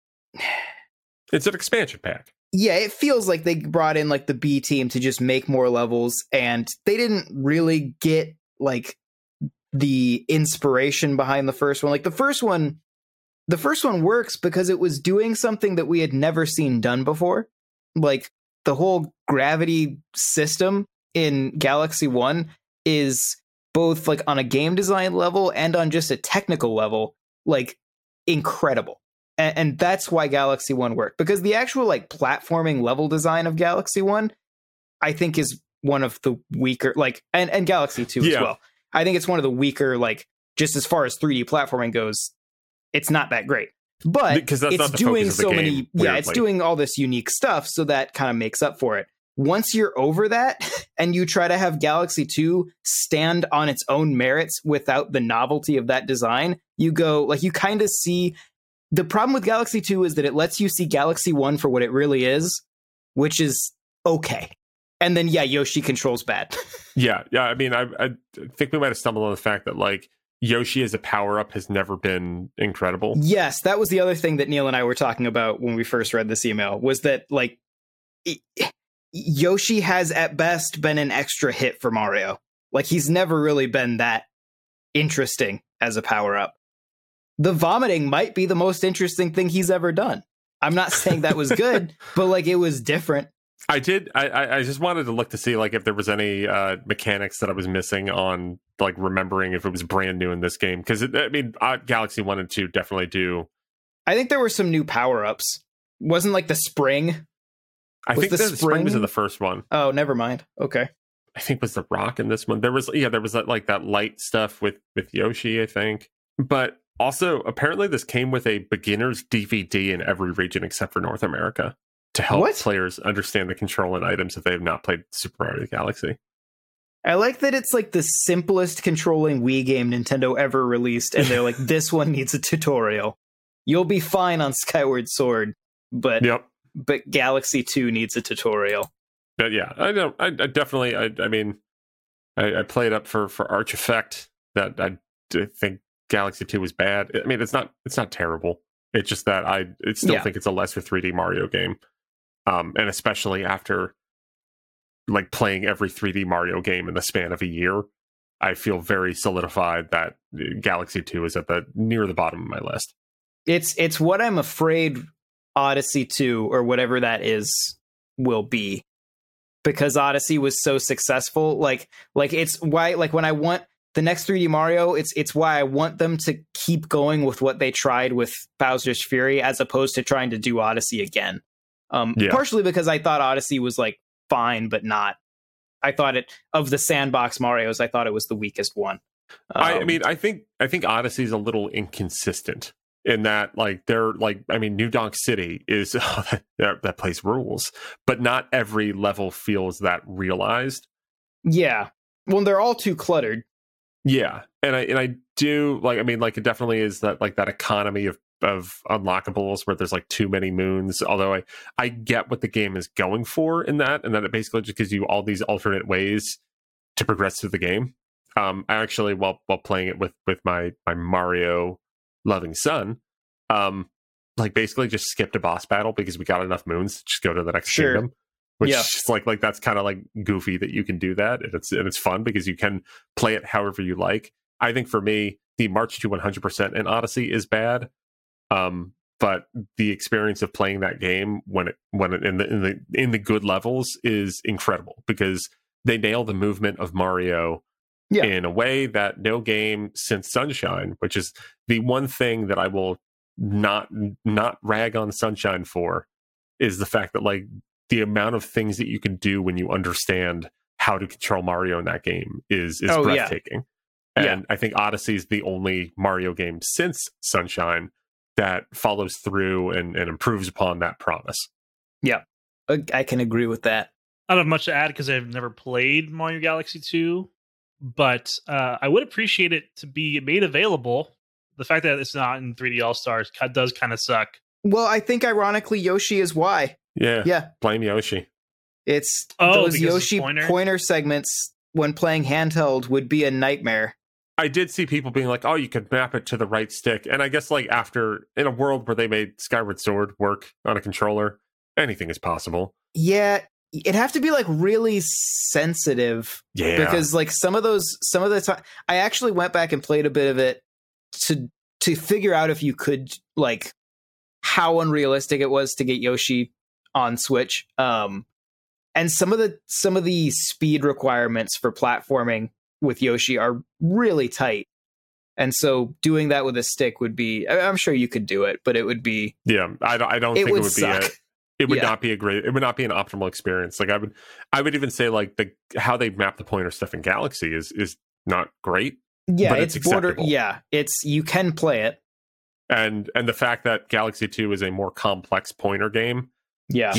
it's an expansion pack. Yeah, it feels like they brought in like the B team to just make more levels, and they didn't really get like the inspiration behind the first one. Like the first one works because it was doing something that we had never seen done before. Like the whole gravity system in Galaxy 1 is both like on a game design level and on just a technical level, like incredible. And that's why Galaxy 1 worked, because the actual like platforming level design of Galaxy 1, I think is one of the weaker, like, and Galaxy 2 as well. I think it's one of the weaker, like, just as far as 3D platforming goes, it's not that great. But because that's it's not the doing so many, weirdly. Yeah, it's doing all this unique stuff, so that kind of makes up for it. Once you're over that and you try to have Galaxy 2 stand on its own merits without the novelty of that design, you go, like, you kind of see. The problem with Galaxy 2 is that it lets you see Galaxy 1 for what it really is, which is okay. And then, yeah, Yoshi controls bad. Yeah. I mean, I think we might have stumbled on the fact that, like, Yoshi as a power-up has never been incredible. Yes, that was the other thing that Neil and I were talking about when we first read this email, was that, like, Yoshi has at best been an extra hit for Mario. Like, he's never really been that interesting as a power-up. The vomiting might be the most interesting thing he's ever done. I'm not saying that was good, but like it was different. I just wanted to look to see like if there was any mechanics that I was missing on like remembering if it was brand new in this game. Because Galaxy 1 and 2 definitely do. I think there were some new power-ups. Wasn't like the spring? I think the spring was in the first one. Oh, never mind. Okay. I think was the rock in this one. There was like that light stuff with Yoshi, I think. But also, apparently this came with a beginner's DVD in every region except for North America to help players understand the control and items if they have not played Super Mario Galaxy. I like that it's like the simplest controlling Wii game Nintendo ever released, and they're like, this one needs a tutorial. You'll be fine on Skyward Sword, but Galaxy 2 needs a tutorial. But yeah, I know. I definitely, I mean, I played up for Arch Effect that I think Galaxy 2 was bad. I mean, it's not terrible. It's just that I still think it's a lesser 3D Mario game. And especially after like playing every 3D Mario game in the span of a year, I feel very solidified that Galaxy 2 is near the bottom of my list. It's what I'm afraid Odyssey 2 or whatever that is will be, because Odyssey was so successful. Like it's why, like when I want the next 3D Mario, it's why I want them to keep going with what they tried with Bowser's Fury, as opposed to trying to do Odyssey again. Partially because I thought Odyssey was like fine, but not. I thought it, of the sandbox Marios, I thought it was the weakest one. I mean, I think Odyssey is a little inconsistent in that, like, they're like, I mean, New Donk City is that place rules, but not every level feels that realized. Yeah, well, they're all too cluttered. Yeah, and I do like, I mean, like, it definitely is that, like, that economy of unlockables where there's like too many moons. Although I get what the game is going for in that, and that it basically just gives you all these alternate ways to progress through the game. I actually, while playing it with my Mario loving son, like basically just skipped a boss battle because we got enough moons to just go to the next kingdom. Which is like that's kind of like goofy that you can do that, and it's fun because you can play it however you like. I think for me, the March to 100% in Odyssey is bad, but the experience of playing that game when it in the good levels is incredible because they nail the movement of Mario in a way that no game since Sunshine, which is the one thing that I will not rag on Sunshine for, is the fact that, like, the amount of things that you can do when you understand how to control Mario in that game is breathtaking. And I think Odyssey is the only Mario game since Sunshine that follows through and improves upon that promise. Yeah, I can agree with that. I don't have much to add because I've never played Mario Galaxy 2, but I would appreciate it to be made available. The fact that it's not in 3D All-Stars does kind of suck. Well, I think ironically Yoshi is why. Yeah. Blame Yoshi. It's those Yoshi pointer segments when playing handheld would be a nightmare. I did see people being like, oh, you could map it to the right stick. And I guess, like, after, in a world where they made Skyward Sword work on a controller, anything is possible. Yeah, it'd have to be, like, really sensitive. Yeah. Because, like, some of the time, I actually went back and played a bit of it to figure out if you could, like, how unrealistic it was to get Yoshi on Switch. And some of the speed requirements for platforming with Yoshi are really tight. And so doing that with a stick would be, I'm sure you could do it, but it would be, I don't think it would suck. It would not be it would not be an optimal experience. Like, I would even say, like, how they map the pointer stuff in Galaxy is not great. Yeah, but it's acceptable. You can play it. And the fact that Galaxy 2 is a more complex pointer game. Yeah.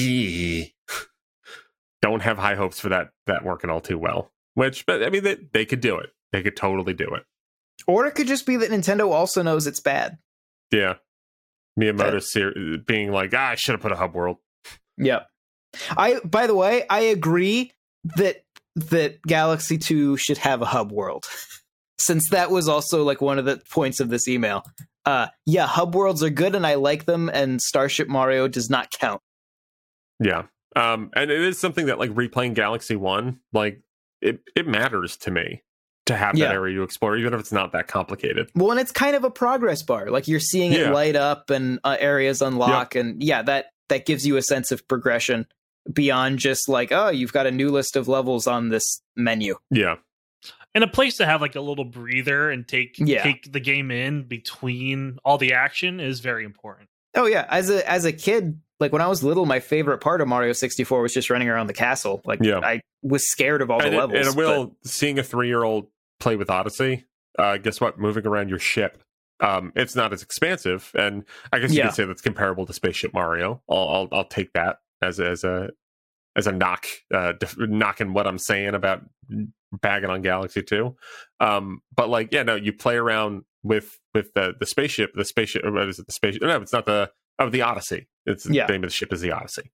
Don't have high hopes for that working all too well. But I mean, they could do it. They could totally do it. Or it could just be that Nintendo also knows it's bad. Yeah. Miyamoto being like, I should have put a hub world. Yeah. By the way, I agree that Galaxy 2 should have a hub world. Since that was also, like, one of the points of this email. Hub worlds are good and I like them, and Starship Mario does not count. Yeah. And it is something that, like, replaying Galaxy 1, like, it matters to me to have that area to explore, even if it's not that complicated. Well, and it's kind of a progress bar. Like, you're seeing it light up and areas unlock, and that gives you a sense of progression beyond just like, oh, you've got a new list of levels on this menu. Yeah. And a place to have, like, a little breather and take the game in between all the action is very important. Oh yeah, as a kid, like, when I was little, my favorite part of Mario 64 was just running around the castle. Like, I was scared of all the levels. And seeing a 3-year-old play with Odyssey, guess what? Moving around your ship, it's not as expansive, and I guess you could say that's comparable to Spaceship Mario. I'll take that as a knock, knocking what I'm saying about bagging on Galaxy 2. But, like, you play around with the spaceship. The spaceship, what is it? The spaceship? No, it's not the Odyssey. It's the name of the ship is the Odyssey.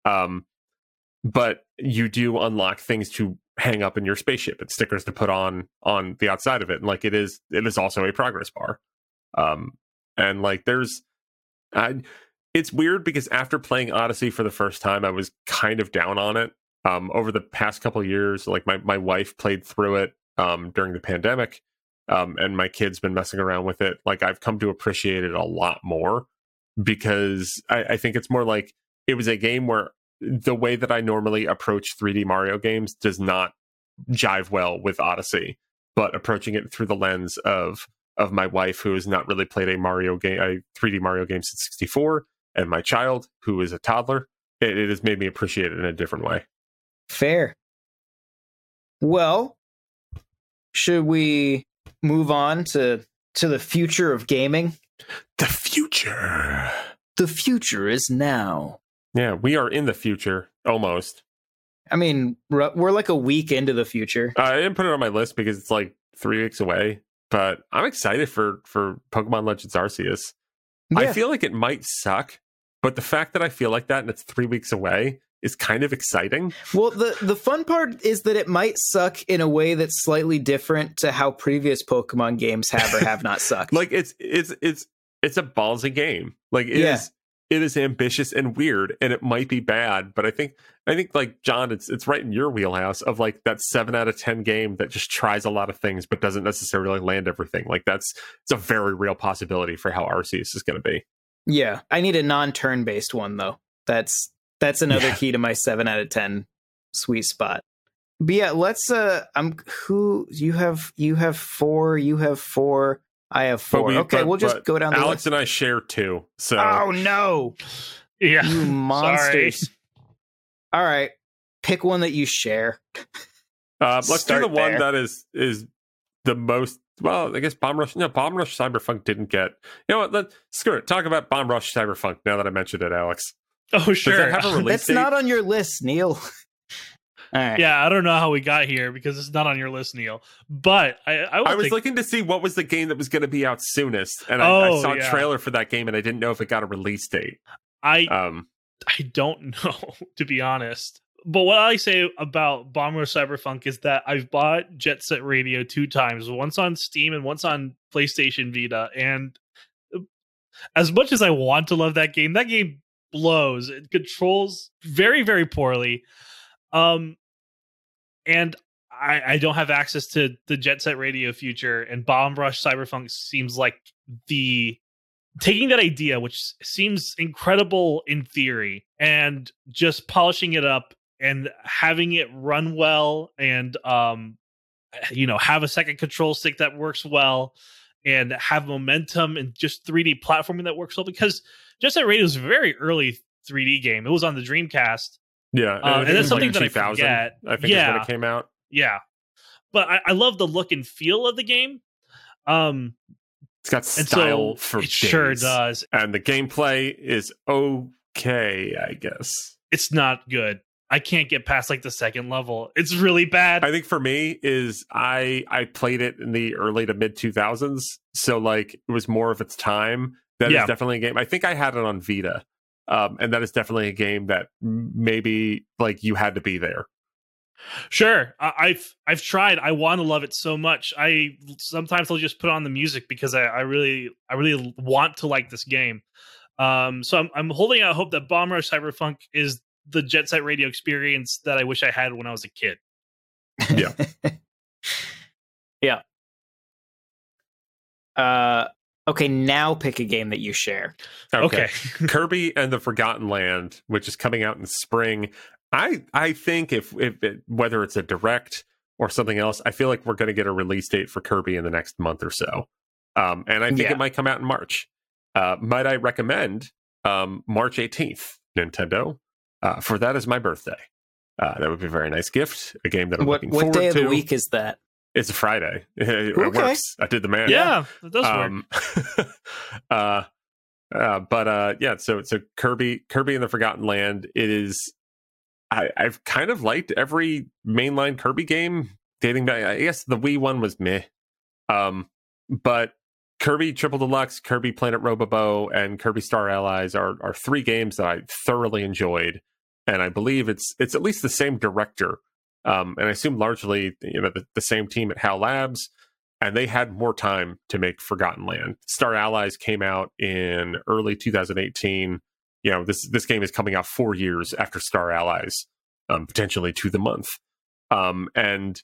But you do unlock things to hang up in your spaceship and stickers to put on the outside of it. And, like, it is also a progress bar. And, like, it's weird because after playing Odyssey for the first time, I was kind of down on it. Over the past couple of years, like, my wife played through it during the pandemic, and my kid's been messing around with it. Like, I've come to appreciate it a lot more because I think it's more like it was a game where the way that I normally approach 3D Mario games does not jive well with Odyssey. but approaching it through the lens of my wife, who has not really played a 3D Mario game since 64, and my child, who is a toddler. It has made me appreciate it in a different way. Fair. Well, should we move on to the future of gaming? The future. The future is now. Yeah, we are in the future, almost. I mean, we're like a week into the future. I didn't put it on my list because it's like 3 weeks away, but I'm excited for Pokemon Legends Arceus. Yeah. I feel like it might suck, but the fact that I feel like that and it's 3 weeks away is kind of exciting. Well, the fun part is that it might suck in a way that's slightly different to how previous Pokemon games have or have not sucked. Like it's a ballsy game. Like it is ambitious and weird, and it might be bad, but I think like John, it's right in your wheelhouse of like that 7 out of 10 game that just tries a lot of things but doesn't necessarily land everything. Like it's a very real possibility for how Arceus is going to be. Yeah, I need a non-turn based one though. That's another key to my 7 out of 10 sweet spot. But yeah, let's you have 4, you have 4, I have 4. We'll just go down the Alex list. and I share 2. So Oh no. Yeah. You monsters. Sorry. All right. Pick one that you share. let's do the Start one there. that is the most. Well, I guess Bomb Rush. No, Bomb Rush Cyberpunk didn't get. You know what? Screw it. Talk about Bomb Rush Cyberpunk now that I mentioned it, Alex. Oh, Does sure. that have a release That's date? not on your list, Neil. All right. Yeah, I don't know how we got here because it's not on your list, Neil. But I was looking to see what was the game that was going to be out soonest, and I saw a trailer for that game, and I didn't know if it got a release date. I don't know, to be honest. But what I say about Bomb Rush Cyberpunk is that I've bought Jet Set Radio 2 times, once on Steam and once on PlayStation Vita. And as much as I want to love that game blows. It controls very, very poorly. And I don't have access to the Jet Set Radio future, and Bomb Rush Cyberpunk seems like taking that idea, which seems incredible in theory, and just polishing it up and having it run well, and have a second control stick that works well, and have momentum and just 3D platforming that works well. Because Jet Set Radio is a very early 3D game. It was on the Dreamcast. Yeah, and that's something that I 2000, forget. I think is when it came out. Yeah, but I love the look and feel of the game. It's got style for it days. Sure does, and the gameplay is okay, I guess. It's not good. I can't get past like the second level. It's really bad. I think for me is I played it in the early to mid 2000s, so like it was more of its time. That is definitely a game. I think I had it on Vita. And that is definitely a game that maybe like you had to be there. Sure, I've tried. I want to love it so much. Sometimes I'll just put on the music because I really want to like this game. So I'm holding out hope that Bomb Rush Cyberpunk is the Jet Set Radio experience that I wish I had when I was a kid. Yeah. Yeah. Okay, now pick a game that you share. Okay. Kirby and the Forgotten Land, which is coming out in spring. I think if whether it's a direct or something else, I feel like we're going to get a release date for Kirby in the next month or so. And I think it might come out in March. Might I recommend March 18th, Nintendo? For that is my birthday. That would be a very nice gift. A game that I'm looking forward to. What day of the week is that? It's a Friday. It works. I did the math. Yeah, it does work. So Kirby and the Forgotten Land. It is. I've kind of liked every mainline Kirby game dating back. I guess the Wii one was meh. But Kirby Triple Deluxe, Kirby Planet Robobo, and Kirby Star Allies are 3 games that I thoroughly enjoyed, and I believe it's at least the same director. And I assume largely, the same team at HAL Labs, and they had more time to make Forgotten Land. Star Allies came out in early 2018. This game is coming out 4 years after Star Allies, potentially to the month. And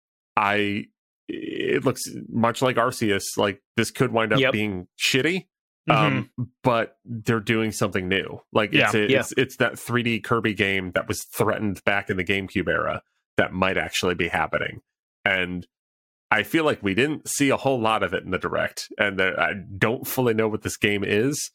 it looks much like Arceus. Like this could wind up being shitty. But they're doing something new. Like it's that 3D Kirby game that was threatened back in the GameCube era that might actually be happening. And I feel like we didn't see a whole lot of it in the Direct, and I don't fully know what this game is.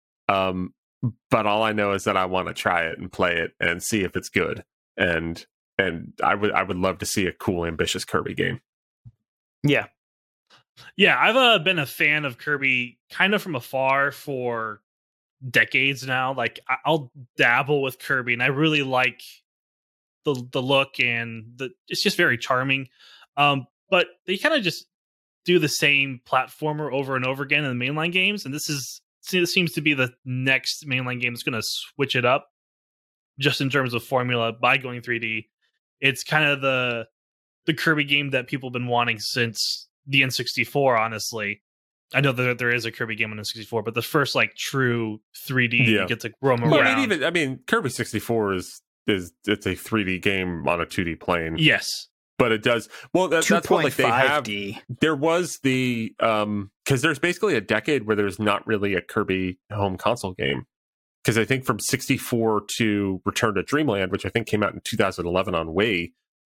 But all I know is that I want to try it and play it and see if it's good. And I would love to see a cool, ambitious Kirby game. Yeah. Yeah, I've been a fan of Kirby kind of from afar for decades now. Like, I'll dabble with Kirby, and I really like the look, and it's just very charming. But they kind of just do the same platformer over and over again in the mainline games, and this seems to be the next mainline game that's going to switch it up, just in terms of formula by going 3D. It's kind of the Kirby game that people have been wanting since the N64, honestly. I know that there is a Kirby game on N64, but the first like true 3D you get to roam around. I mean, Kirby 64 is it's a 3D game on a 2D plane. Yes. But it does that's what like they have. There was the because there's basically a decade where there's not really a Kirby home console game. Because I think from 64 to Return to Dreamland, which I think came out in 2011 on Wii,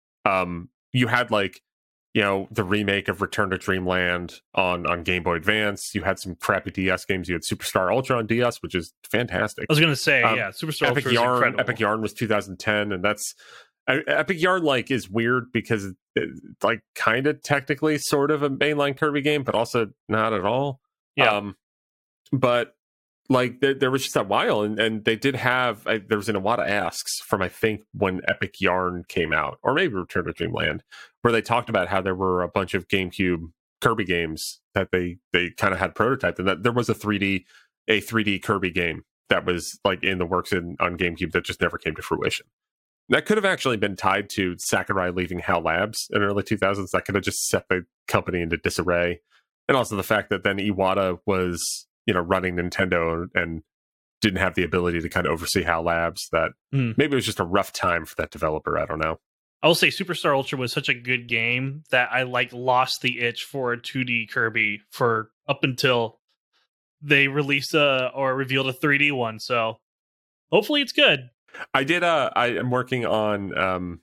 you had like, you know, the remake of Return to Dreamland on Game Boy Advance. You had some crappy DS games. You had Superstar Ultra on DS, which is fantastic. I was going to say, Superstar Epic Ultra Yarn, is incredible. Epic Yarn was 2010, and that's Epic Yarn like is weird because it's like kind of technically sort of a mainline Kirby game, but also not at all. Yeah. But like there was just that while, and they did have there was an Iwata Asks from I think when Epic Yarn came out, or maybe Return to Dreamland, where they talked about how there were a bunch of GameCube Kirby games that they kind of had prototyped, and that there was a 3D Kirby game that was like in the works on GameCube that just never came to fruition. That could have actually been tied to Sakurai leaving HAL Labs in early 2000s. That could have just set the company into disarray. And also the fact that then Iwata was, you know, running Nintendo and didn't have the ability to kind of oversee HAL Labs, that maybe it was just a rough time for that developer. I don't know. I will say Superstar Ultra was such a good game that I like lost the itch for a 2D Kirby for up until they released or revealed a 3D one. So hopefully it's good. I am working on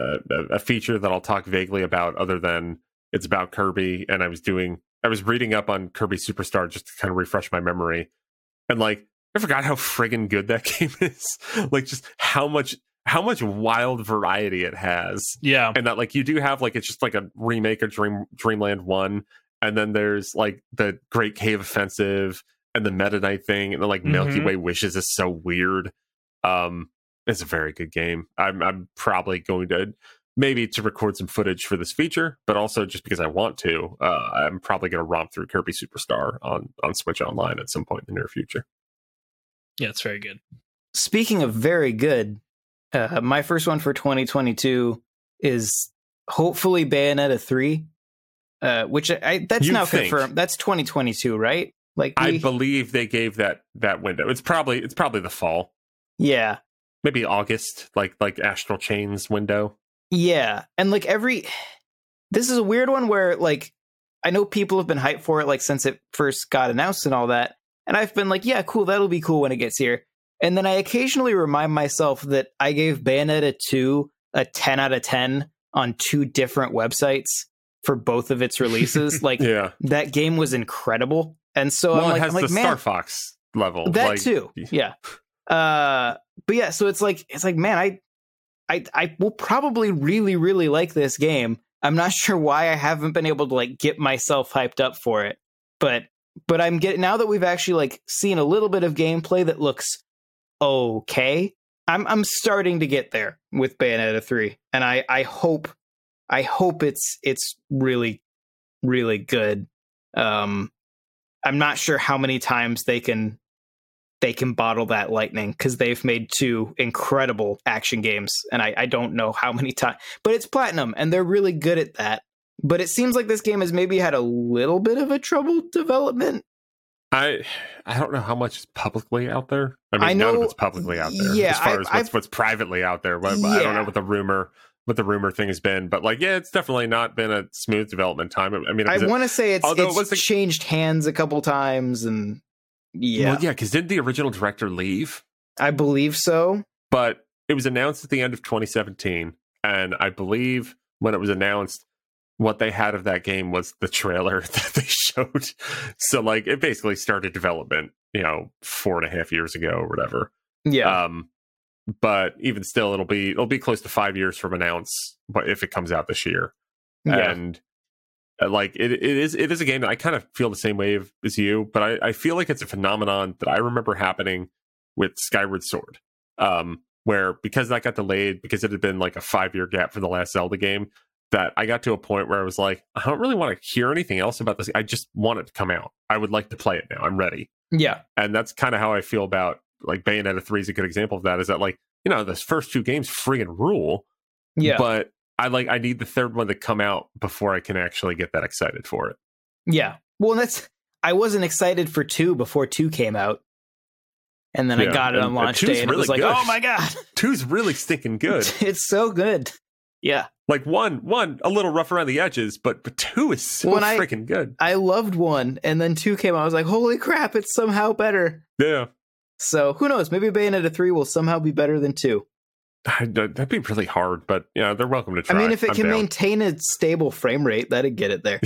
a feature that I'll talk vaguely about, other than it's about Kirby, and I was reading up on Kirby Superstar just to kind of refresh my memory, and like I forgot how friggin' good that game is. Like just how much wild variety it has. Yeah, and that like you do have like it's just like a remake of Dreamland 1, and then there's like the Great Cave Offensive and the Meta Knight thing, and then like Milky Way Wishes is so weird. It's a very good game. I'm probably going to maybe to record some footage for this feature, but also just because I want to. I'm probably going to romp through Kirby Superstar on Switch Online at some point in the near future. Yeah, it's very good. Speaking of very good, my first one for 2022 is hopefully Bayonetta 3, which that's now confirmed. That's 2022, right? Like I believe they gave that window. It's probably the fall. Yeah. Maybe August, like Astral Chain's window. Yeah. And like this is a weird one where like I know people have been hyped for it like since it first got announced and all that. And I've been like, yeah, cool, that'll be cool when it gets here. And then I occasionally remind myself that I gave Bayonetta 2 a 10 out of 10 on 2 different websites for both of its releases. Like that game was incredible. And so it has the Star Fox level. That like, too. Yeah. But yeah, so it's like, man, I will probably really, really like this game. I'm not sure why I haven't been able to like get myself hyped up for it, but I'm getting, now that we've actually like seen a little bit of gameplay that looks okay, I'm starting to get there with Bayonetta 3, and I hope it's really, really good. I'm not sure how many times they can bottle that lightning, because they've made 2 incredible action games, and I don't know how many times, but it's Platinum and they're really good at that. But it seems like this game has maybe had a little bit of a troubled development. I don't know how much is publicly out there. I mean, none of it's publicly out there. Yeah, as far as what's privately out there. I don't know what the rumor thing has been, but like, yeah, it's definitely not been a smooth development time. I mean, I want to say it's changed hands a couple times, and because didn't the original director leave? I believe so. But it was announced at the end of 2017, and I believe when it was announced, what they had of that game was the trailer that they showed. So like it basically started development, 4.5 years ago or whatever. Yeah. But even still, it'll be close to 5 years from announce, but if it comes out this year. Yeah. And like it is a game that I kind of feel the same way as you, but I feel like it's a phenomenon that I remember happening with Skyward Sword, where because that got delayed, because it had been like a 5-year gap for the last Zelda game, that I got to a point where I was like, I don't really want to hear anything else about this. I just want it to come out. I would like to play it now. I'm ready. Yeah. And that's kind of how I feel about like Bayonetta 3 is a good example of that, is that like, those first 2 games friggin' rule. Yeah. But I need the third one to come out before I can actually get that excited for it. Yeah. Well, I wasn't excited for 2 before 2 came out. And then I got it on launch day and it was like, oh my God. 2's really stinking good. It's so good. Yeah. Like one a little rough around the edges, but 2 is so freaking good. I loved 1, and then 2 came out. I was like, holy crap, it's somehow better. Yeah. So who knows? Maybe Bayonetta 3 will somehow be better than 2. That'd be really hard, but they're welcome to try. I mean, if it can maintain a stable frame rate, that'd get it there.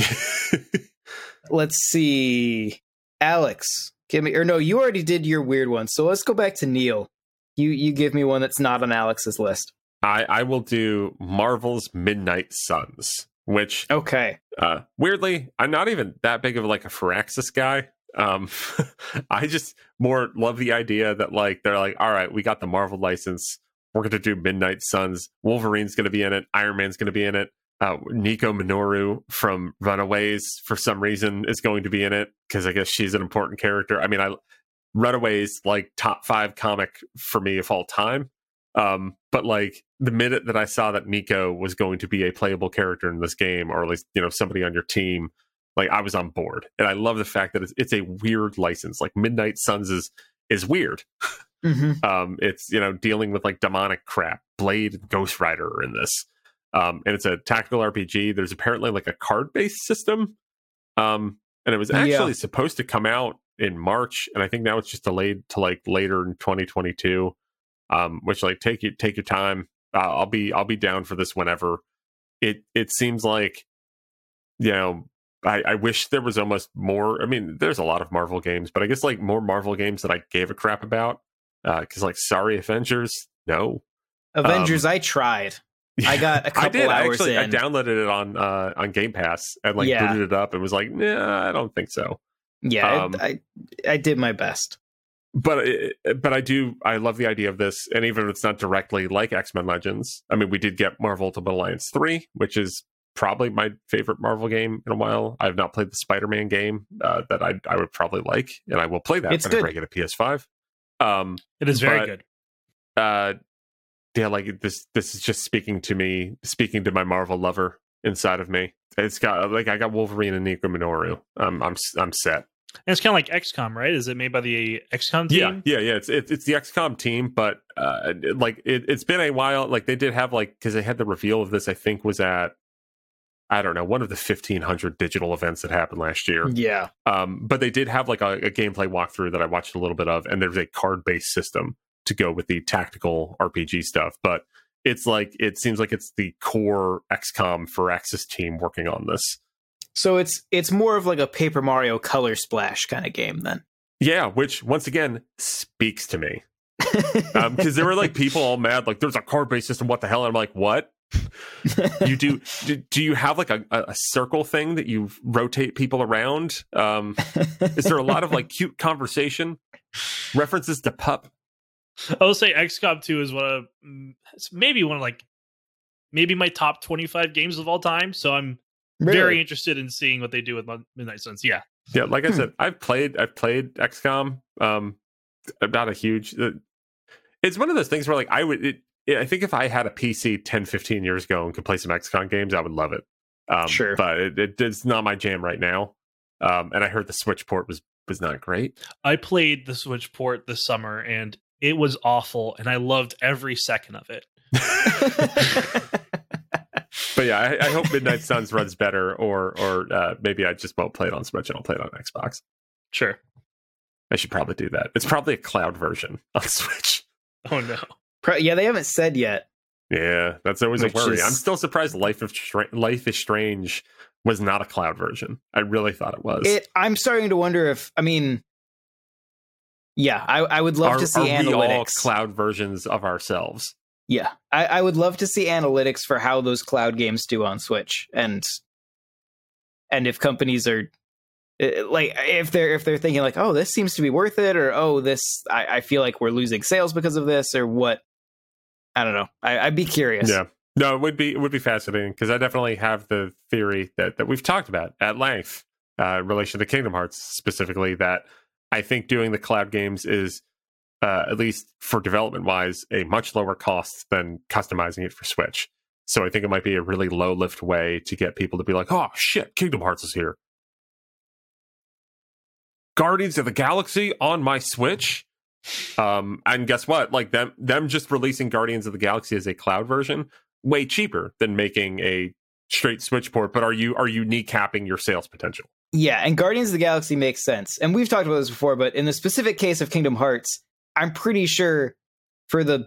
Let's see. Alex, give me, or no, you already did your weird one. So let's go back to Neil. You give me one that's not on Alex's list. I will do Marvel's Midnight Suns, which weirdly, I'm not even that big of like a Firaxis guy. I just more love the idea that like they're like, all right, we got the Marvel license. We're going to do Midnight Suns. Wolverine's going to be in it. Iron Man's going to be in it. Nico Minoru from Runaways, for some reason, is going to be in it because I guess she's an important character. I mean, Runaways like top 5 comic for me of all time. But like the minute that I saw that Nico was going to be a playable character in this game, or at least somebody on your team, like I was on board. And I love the fact that it's a weird license. Like Midnight Suns is weird. Mm-hmm. It's dealing with like demonic crap. Blade and Ghost Rider are in this, and it's a tactical RPG. There's apparently like a card based system, and it was actually supposed to come out in March, and I think now it's just delayed to like later in 2022. Which like take your time. I'll be down for this whenever. It seems like I wish there was almost more. I mean, there's a lot of Marvel games, but I guess like more Marvel games that I gave a crap about. Because like, sorry, Avengers, no. Avengers, I tried. I got a couple hours in. I downloaded it on Game Pass and like booted it up and was like, nah, I don't think so. Yeah, I did my best. But I love the idea of this, and even if it's not directly like X-Men Legends, I mean, we did get Marvel Ultimate Alliance 3, which is probably my favorite Marvel game in a while. I have not played the Spider-Man game that I would probably like, and I will play that whenever I get a PS5. It is very good. Yeah, like this is just speaking to my Marvel lover inside of me. It's got like I got Wolverine and Nico Minoru. I'm set. And it's kind of like XCOM, right? Is it made by the XCOM team? Yeah. It's the XCOM team, but like it's been a while. Like they did have like, because they had the reveal of this, I think was at, I don't know, one of the 1,500 digital events that happened last year. Yeah. But they did have like a gameplay walkthrough that I watched a little bit of, and there's a card-based system to go with the tactical RPG stuff. But it's like, it seems like it's the core XCOM Firaxis team working on this. So it's more of like a Paper Mario Color Splash kind of game then. Yeah, which once again speaks to me. Because there were like people all mad, like there's a card-based system, what the hell? And I'm like, what? You do you have like a circle thing that you rotate people around? Is there a lot of like cute conversation? References to pup? I will say XCOM 2 is maybe my top 25 games of all time. So I'm very interested in seeing what they do with Midnight Suns. Yeah, like I said, I've played XCOM. I'm not a huge. It's one of those things where like I think if I had a PC 10-15 years ago and could play some XCOM games, I would love it. Sure, but it's not my jam right now. And I heard the Switch port was not great. I played the Switch port this summer and it was awful, and I loved every second of it. But yeah, I hope Midnight Suns runs better, or maybe I just won't play it on Switch and I'll play it on Xbox. Sure. I should probably do that. It's probably a cloud version on Switch. Oh no. Yeah, they haven't said yet. Yeah, that's always Which a worry. is- I'm still surprised Life is Strange was not a cloud version. I really thought it was. I'm starting to wonder if, I mean, yeah, I would love to see are we all analytics. cloud versions of ourselves? Yeah, I would love to see analytics for how those cloud games do on Switch, and if companies are like, if they're thinking like, oh, this seems to be worth it, or oh, this I feel like we're losing sales because of this, or what. I don't know. I'd be curious. Yeah. No, it would be fascinating, because I definitely have the theory that we've talked about at length in relation to Kingdom Hearts specifically, that I think doing the cloud games is, at least for development wise, a much lower cost than customizing it for Switch. So I think it might be a really low lift way to get people to be like, oh shit, Kingdom Hearts is here. Guardians of the Galaxy on my Switch. And guess what? Like them just releasing Guardians of the Galaxy as a cloud version, way cheaper than making a straight Switch port. But are you kneecapping your sales potential? Yeah, and Guardians of the Galaxy makes sense. And we've talked about this before, but in the specific case of Kingdom Hearts, I'm pretty sure for the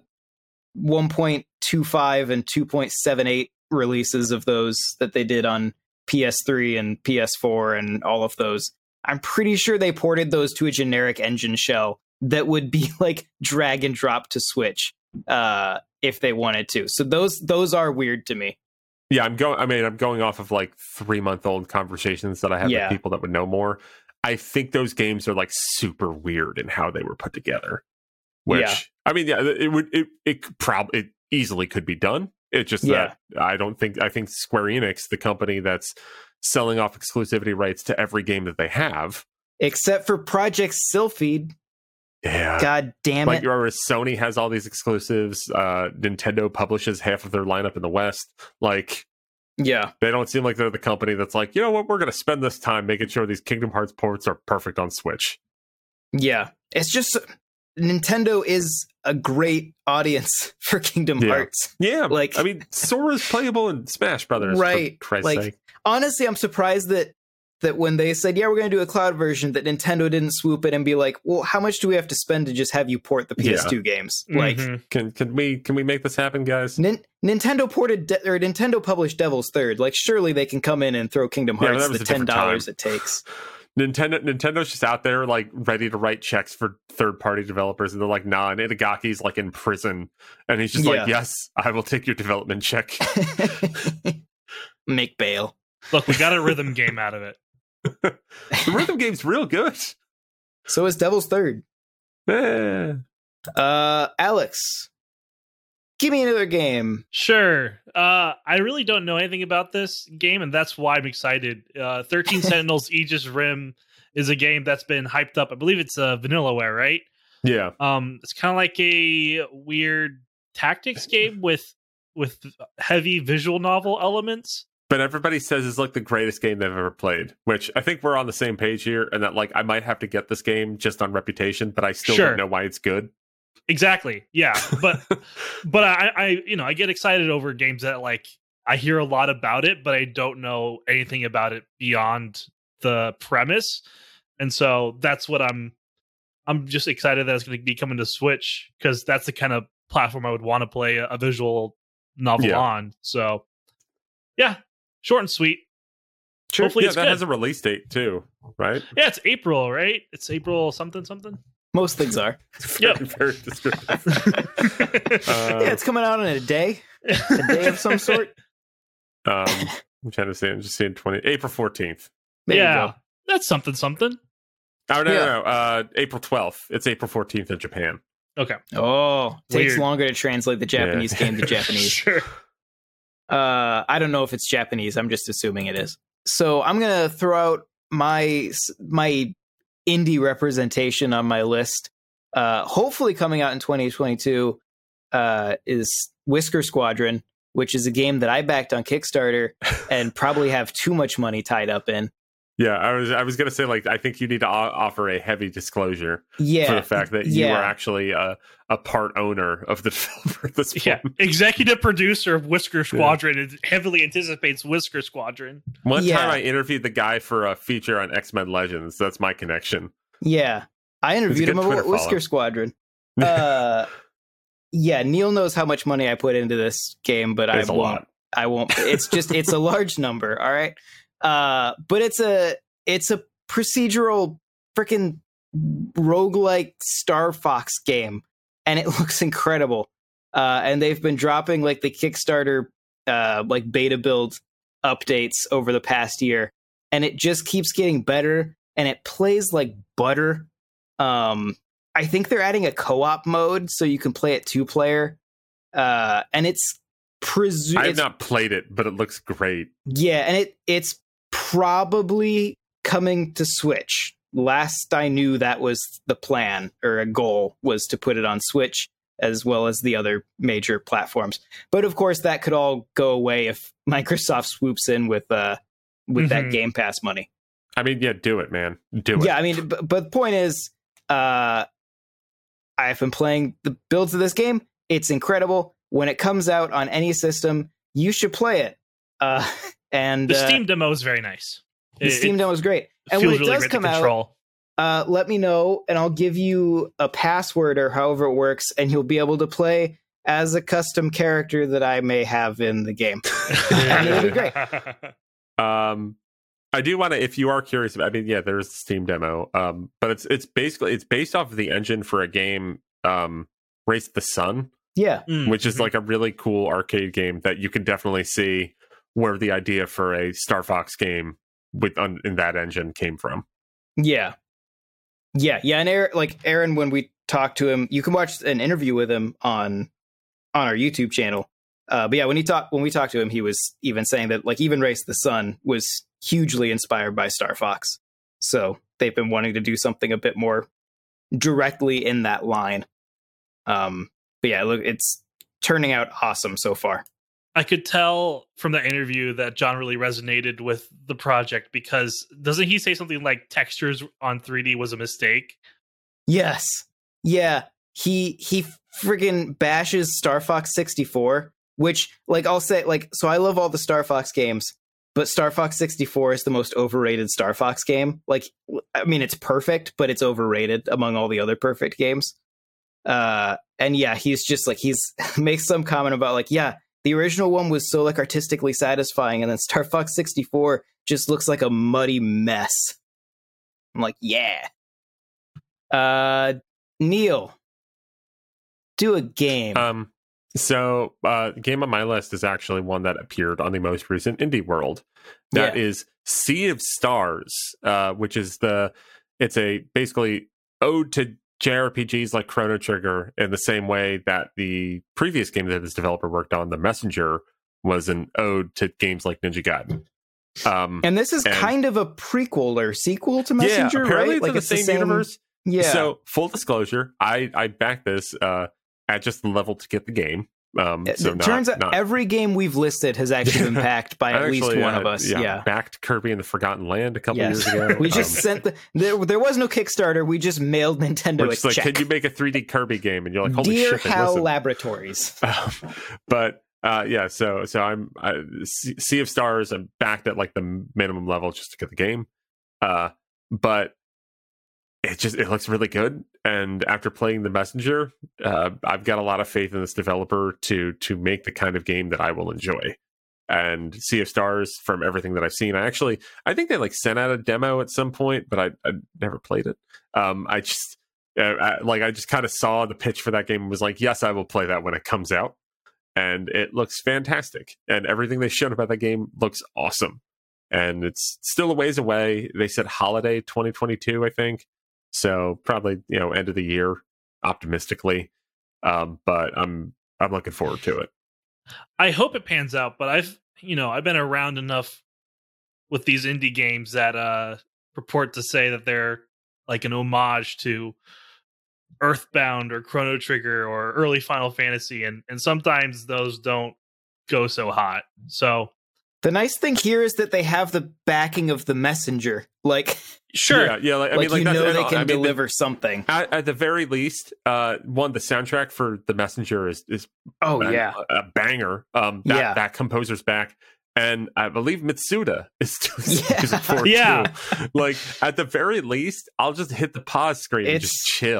1.25 and 2.78 releases of those that they did on PS3 and PS4 and all of those, I'm pretty sure they ported those to a generic engine shell that would be like drag and drop to Switch if they wanted to. So those are weird to me. Yeah, I'm going off of like 3-month-old conversations that I have with people that would know more. I think those games are like super weird in how they were put together. Which I mean, yeah, it easily could be done. It's just that I think Square Enix, the company that's selling off exclusivity rights to every game that they have, except for Project Sylphid. Yeah. God damn it. Like, Sony has all these exclusives. Nintendo publishes half of their lineup in the West. Like, yeah, they don't seem like they're the company that's like, you know what, we're going to spend this time making sure these Kingdom Hearts ports are perfect on Switch. Yeah. It's just, Nintendo is a great audience for Kingdom Hearts. Yeah. Like, I mean, Sora's playable in Smash Brothers. Right. For Christ's like, sake. Honestly, I'm surprised that when they said, yeah, we're going to do a cloud version, that Nintendo didn't swoop in and be like, well, how much do we have to spend to just have you port the PS2 games? Like, can we make this happen, guys? Nintendo Nintendo published Devil's Third. Like, surely they can come in and throw Kingdom Hearts the $10 it takes. Nintendo's just out there like ready to write checks for third-party developers, and they're like, nah, and Itagaki's like in prison, and he's just like, yes, I will take your development check. Make bail. Look, we got a rhythm game out of it. The rhythm game's real good. So is Devil's Third. Alex, give me another game. Sure. I really don't know anything about this game, and that's why I'm excited. 13 Sentinels Aegis Rim is a game that's been hyped up. I believe it's Vanillaware, right? Yeah. It's kind of like a weird tactics game with heavy visual novel elements. But everybody says it's like the greatest game they've ever played, which I think we're on the same page here, and that like I might have to get this game just on reputation, but I still don't know why it's good. Exactly. Yeah. But I get excited over games that like I hear a lot about it, but I don't know anything about it beyond the premise. And so that's what I'm just excited that it's going to be coming to Switch, because that's the kind of platform I would want to play a visual novel on. So yeah, short and sweet. Sure. Hopefully it's that good. has a release date too, right? Yeah, it's April, right? It's April something. Most things are. Very descriptive. Yeah, it's coming out in a day of some sort. I'm trying to say, I'm just seeing April 14th. There you go. That's something. Oh, no. April 12th. It's April 14th in Japan. Okay. Oh, takes longer to translate the Japanese game to Japanese. Sure. I don't know if it's Japanese. I'm just assuming it is. So I'm going to throw out my indie representation on my list. Hopefully coming out in 2022 is Whisker Squadron, which is a game that I backed on Kickstarter and probably have too much money tied up in. Yeah, I was going to say, like, I think you need to offer a heavy disclosure for the fact that you are actually a part owner of the developer at this point. Yeah, executive producer of Whisker Squadron and heavily anticipates Whisker Squadron. One time I interviewed the guy for a feature on X-Men Legends. That's my connection. Yeah, I interviewed him about Whisker Squadron. Yeah, Neil knows how much money I put into this game, but It's a lot. I won't. It's a large number. All right. But it's a procedural freaking roguelike Star Fox game, and it looks incredible. And they've been dropping like the Kickstarter like beta build updates over the past year, and it just keeps getting better, and it plays like butter. I think they're adding a co-op mode so you can play it 2-player. And it's I have not played it, but it looks great. Yeah, and it's probably coming to Switch. Last I knew, that was the plan, or a goal, was to put it on Switch as well as the other major platforms. But of course, that could all go away if Microsoft swoops in with that Game Pass money. I mean, yeah, do it, man. Do it. Yeah, I mean, but the point is, I've been playing the builds of this game. It's incredible. When it comes out on any system, you should play it. And the Steam demo is very nice. The Steam demo is great. And when it really does come out, let me know, and I'll give you a password or however it works, and you'll be able to play as a custom character that I may have in the game. And it'll be great. I do want to, if you are curious, I mean, yeah, there's the Steam demo, but it's based off of the engine for a game, Race the Sun. Yeah. Which is like a really cool arcade game that you can definitely see where the idea for a Star Fox game in that engine came from. Yeah. And Aaron, when we talked to him, you can watch an interview with him on our YouTube channel. But yeah, when we talked to him, he was even saying that like even Race the Sun was hugely inspired by Star Fox. So they've been wanting to do something a bit more directly in that line. But yeah, look, it's turning out awesome so far. I could tell from the interview that John really resonated with the project, because doesn't he say something like textures on 3D was a mistake? Yes. Yeah. He friggin' bashes Star Fox 64, which like I'll say, like, so I love all the Star Fox games, but Star Fox 64 is the most overrated Star Fox game. Like, I mean, it's perfect, but it's overrated among all the other perfect games. And yeah, he's just like, makes some comment about like, yeah, the original one was so like artistically satisfying, and then Star Fox 64 just looks like a muddy mess. I'm like, yeah. Neil, do a game. So game on my list is actually one that appeared on the most recent Indie World. That is Sea of Stars, which is it's a basically ode to JRPGs like Chrono Trigger, in the same way that the previous game that this developer worked on, The Messenger, was an ode to games like Ninja Gaiden. And this is kind of a prequel or sequel to Messenger, apparently right? Like it's the same universe. Yeah. So full disclosure, I backed this at just the level to get the game. It turns out every game we've listed has actually been backed by at least one of us. Yeah, backed Kirby and the Forgotten Land a couple years ago. We just sent there was no Kickstarter. We just mailed Nintendo a check. Can you make a 3D Kirby game? And you're like, holy Dear shit! HAL Laboratories. But so I'm Sea of Stars. I'm backed at like the minimum level just to get the game. But it looks really good. And after playing The Messenger, I've got a lot of faith in this developer to make the kind of game that I will enjoy. And Sea of Stars, from everything that I've seen, I think they like sent out a demo at some point, but I never played it. I just kind of saw the pitch for that game and was like, yes, I will play that when it comes out. And it looks fantastic. And everything they showed about that game looks awesome. And it's still a ways away. They said holiday 2022, I think. So probably, end of the year, optimistically. But I'm looking forward to it. I hope it pans out, but I've been around enough with these indie games that purport to say that they're like an homage to Earthbound or Chrono Trigger or early Final Fantasy, and sometimes those don't go so hot. So the nice thing here is that they have the backing of The Messenger. Like, sure, yeah. They can deliver something. At the very least, the soundtrack for The Messenger is a banger. That composer's back, and I believe Mitsuda is doing music for it too. Like, at the very least, I'll just hit the pause screen and just chill.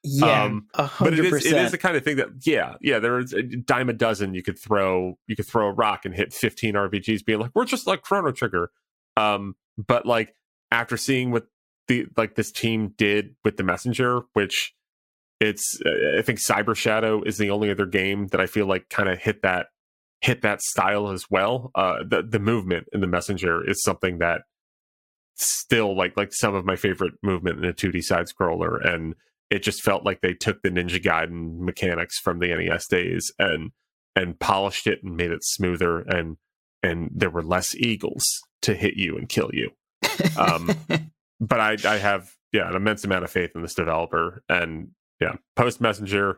Yeah, but it is 100%. the kind of thing that there's a dime a dozen you could throw a rock and hit 15 RPGs being like, we're just like Chrono Trigger. But like after seeing what this team did with the Messenger, which I think Cyber Shadow is the only other game that I feel like kind of hit that style as well. The movement in the Messenger is something that still like some of my favorite movement in a 2D side scroller, and it just felt like they took the Ninja Gaiden mechanics from the NES days and polished it and made it smoother, and there were less eagles to hit you and kill you. But I have an immense amount of faith in this developer, and post Messenger,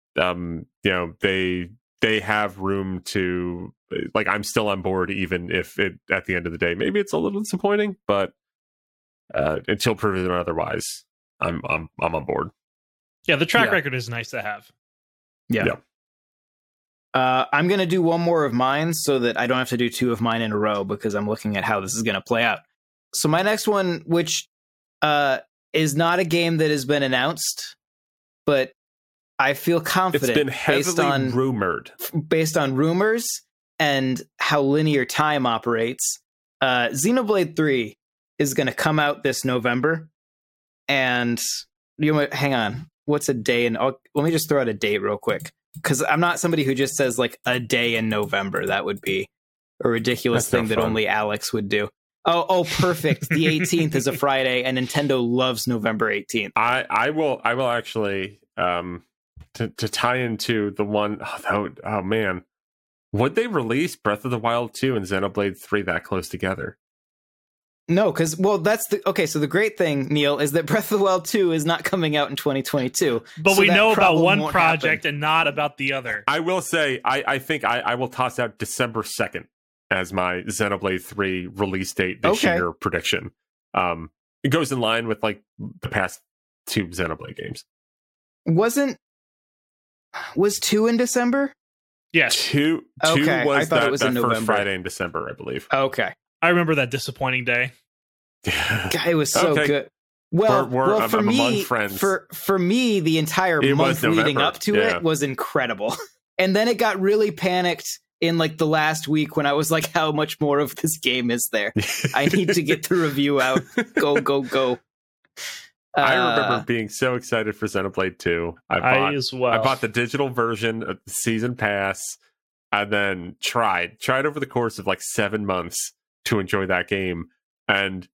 they have room to, like, I'm still on board, even if it at the end of the day maybe it's a little disappointing, but until proven otherwise, I'm on board. Yeah, the track record is nice to have. Yeah. I'm going to do one more of mine so that I don't have to do two of mine in a row, because I'm looking at how this is going to play out. So my next one, which is not a game that has been announced, but I feel confident it's been heavily rumored. Based on rumors and how linear time operates. Xenoblade 3 is going to come out this November. And hang on. What's a day? Let me just throw out a date real quick, because I'm not somebody who just says like a day in November. That would be a ridiculous thing that only Alex would do. Oh, perfect. The 18th is a Friday, and Nintendo loves November 18th. I will actually to tie into the one. Oh man, would they release Breath of the Wild 2 and Xenoblade 3 that close together? No, because, that's so the great thing, Neil, is that Breath of the Wild 2 is not coming out in 2022. But so we know about one project and not about the other. I will say, I think I will toss out December 2nd as my Xenoblade 3 release date this year prediction. It goes in line with like the past two Xenoblade games. Was 2 in December? Yes. 2 was I thought it was in first November. Friday in December, I believe. Okay. I remember that disappointing day. It was so good. Well, for me, for me, the entire month leading up to it was incredible. And then it got really panicked in like the last week when I was like, how much more of this game is there? I need to get the review out. Go. I remember being so excited for Xenoblade 2. I bought the digital version of the season pass, and then tried over the course of like 7 months to enjoy that game. And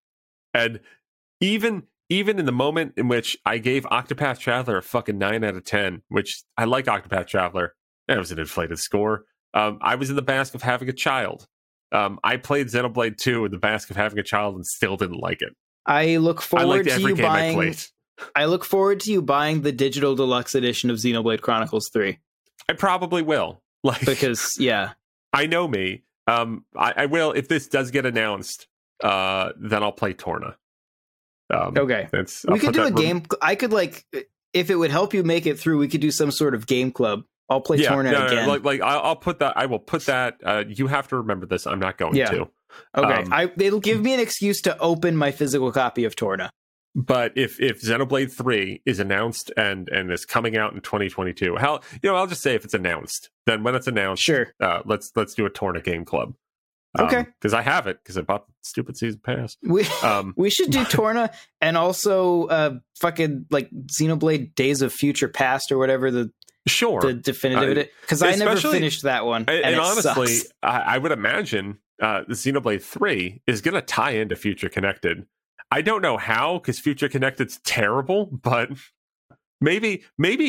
even in the moment in which I gave Octopath Traveler a fucking 9 out of 10, which I like Octopath Traveler, that was an inflated score. I was in the mask of having a child. I played Xenoblade 2 in the mask of having a child and still didn't like it. I look forward to you buying. I look forward to you buying the digital deluxe edition of Xenoblade Chronicles 3. I probably will, because I know me. I will if this does get announced. Then I'll play Torna. Okay, we could do a game. I could if it would help you make it through, we could do some sort of game club. I'll play Torna again. I'll put that. I will put that. You have to remember this. I'm not going to. Okay, it'll give me an excuse to open my physical copy of Torna. But if Xenoblade 3 is announced and is coming out in 2022, I'll just say if it's announced, then when it's announced, sure. Let's do a Torna game club. Okay, because I have it because I bought the stupid season pass. We should do Torna and also fucking like Xenoblade Days of Future Past or whatever the definitive because I never finished that one. And honestly, sucks. I would imagine the Xenoblade 3 is going to tie into Future Connected. I don't know how, because Future Connected's terrible, but maybe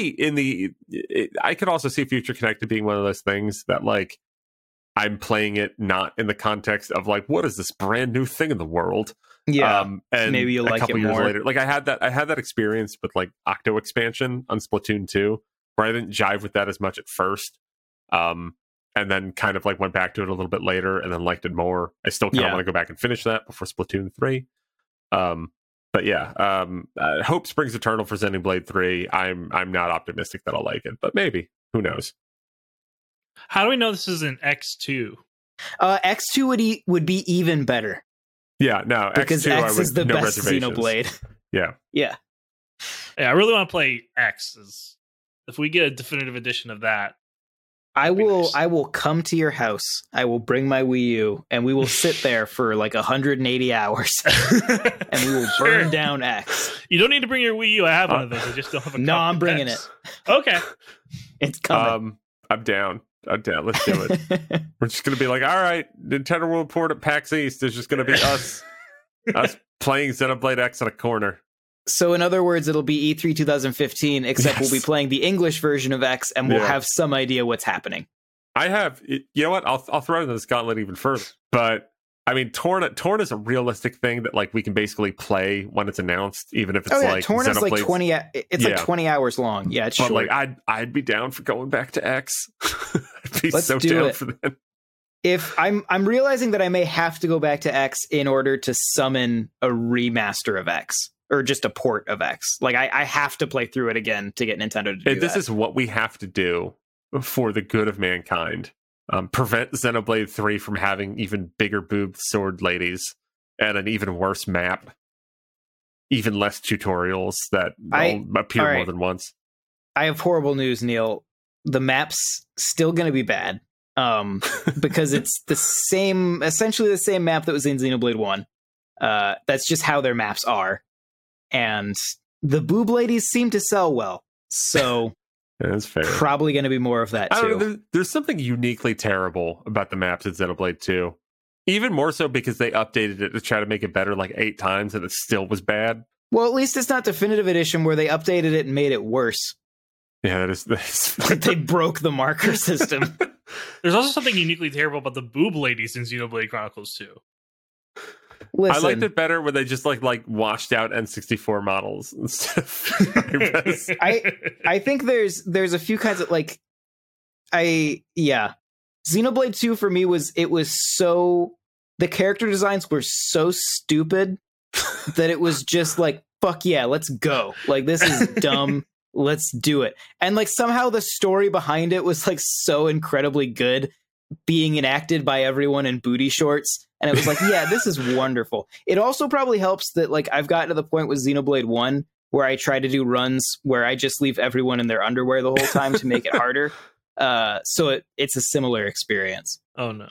I could also see Future Connected being one of those things that like I'm playing it not in the context of like, what is this brand new thing in the world? Yeah, and maybe you'll like it more. A couple years later, like I had that experience with like Octo expansion on Splatoon 2, where I didn't jive with that as much at first, and then kind of like went back to it a little bit later, and then liked it more. I still kind of want to go back and finish that before Splatoon 3. But Hope Springs Eternal for Xenoblade 3. I'm not optimistic that I'll like it, but maybe. Who knows? How do we know this is an X2? X2 would be even better. Yeah, no, because X2, X is the best Xenoblade. Yeah. Yeah, I really want to play X. If we get a definitive edition of that, I will. nice. I will come to your house. I will bring my Wii U, and we will sit there for like 180 hours, and we will burn down X. You don't need to bring your Wii U. I have one of those. I just don't have a. No, copy I'm of bringing X. it. Okay, It's coming. I'm down. Let's do it. We're just gonna be like, all right, Nintendo World Port at PAX East. There's just gonna be us playing Xenoblade X in a corner. So in other words, it'll be E3 2015, except we'll be playing the English version of X, and we'll have some idea what's happening. I have, you know what? I'll throw in this gauntlet even further. But I mean, Torn is a realistic thing that like we can basically play when it's announced, even if it's like Torn is like 20. It's like 20 hours long. Yeah, it's but short. like I'd be down for going back to X. I'd be Let's so do down it. for that. If I'm realizing that I may have to go back to X in order to summon a remaster of X. Or just a port of X. Like, I have to play through it again to get Nintendo to do This that. is what we have to do for the good of mankind. Prevent Xenoblade 3 from having even bigger boobed sword ladies and an even worse map. Even less tutorials that appear more than once. I have horrible news, Neil. The map's still going to be bad. Because it's essentially the same map that was in Xenoblade 1. That's just how their maps are. And the boob ladies seem to sell well, so that's fair. Probably going to be more of that too. I don't know, there's something uniquely terrible about the maps in Xenoblade 2. Even more so because they updated it to try to make it better like 8 times, and it still was bad. Well, at least it's not Definitive Edition where they updated it and made it worse. Yeah, that is. They broke the marker system. There's also something uniquely terrible about the boob ladies in Xenoblade Chronicles 2. Listen, I liked it better when they just like washed out N64 models instead of I think there's a few kinds of like Xenoblade 2 for me was so the character designs were so stupid that it was just like fuck yeah, let's go. Like this is dumb. Let's do it. And like somehow the story behind it was like so incredibly good, being enacted by everyone in booty shorts. And it was like, yeah, this is wonderful. It also probably helps that like I've gotten to the point with Xenoblade 1 where I try to do runs where I just leave everyone in their underwear the whole time to make it harder. So it's a similar experience. Oh no.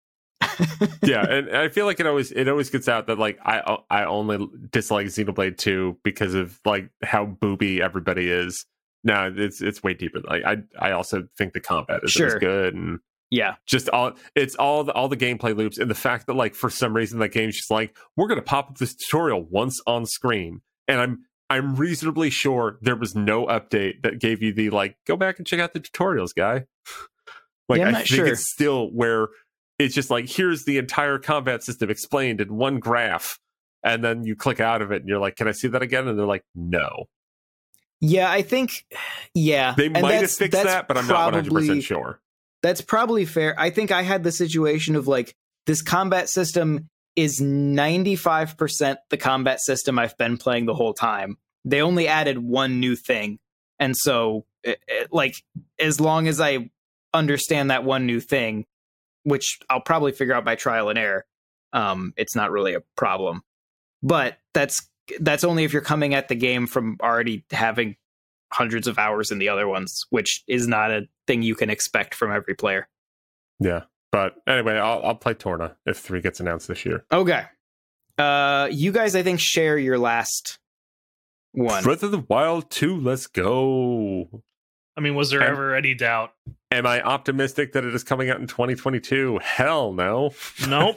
Yeah, and I feel like it always gets out that like I only dislike Xenoblade 2 because of like how booby everybody is. No, it's way deeper. Like I also think the combat is good, and yeah, just all the gameplay loops, and the fact that like for some reason that game's just like we're gonna pop up this tutorial once on screen, and I'm reasonably sure there was no update that gave you the like go back and check out the tutorials, guy. Like yeah, I think it's still where it's just like here's the entire combat system explained in one graph, and then you click out of it and you're like, can I see that again? And they're like, no. Yeah, I think they might have fixed that, but I'm not 100% sure. That's probably fair. I think I had the situation of like this combat system is 95% the combat system I've been playing the whole time. They only added one new thing. And so like as long as I understand that one new thing, which I'll probably figure out by trial and error, it's not really a problem. But that's only if you're coming at the game from already having hundreds of hours in the other ones, which is not a thing you can expect from every player. Yeah, but anyway, I'll play Torna if 3 gets announced this year. Okay. You guys, I think, share your last one. Breath of the Wild 2, let's go. I mean, was there ever any doubt? Am I optimistic that it is coming out in 2022? Hell no. Nope.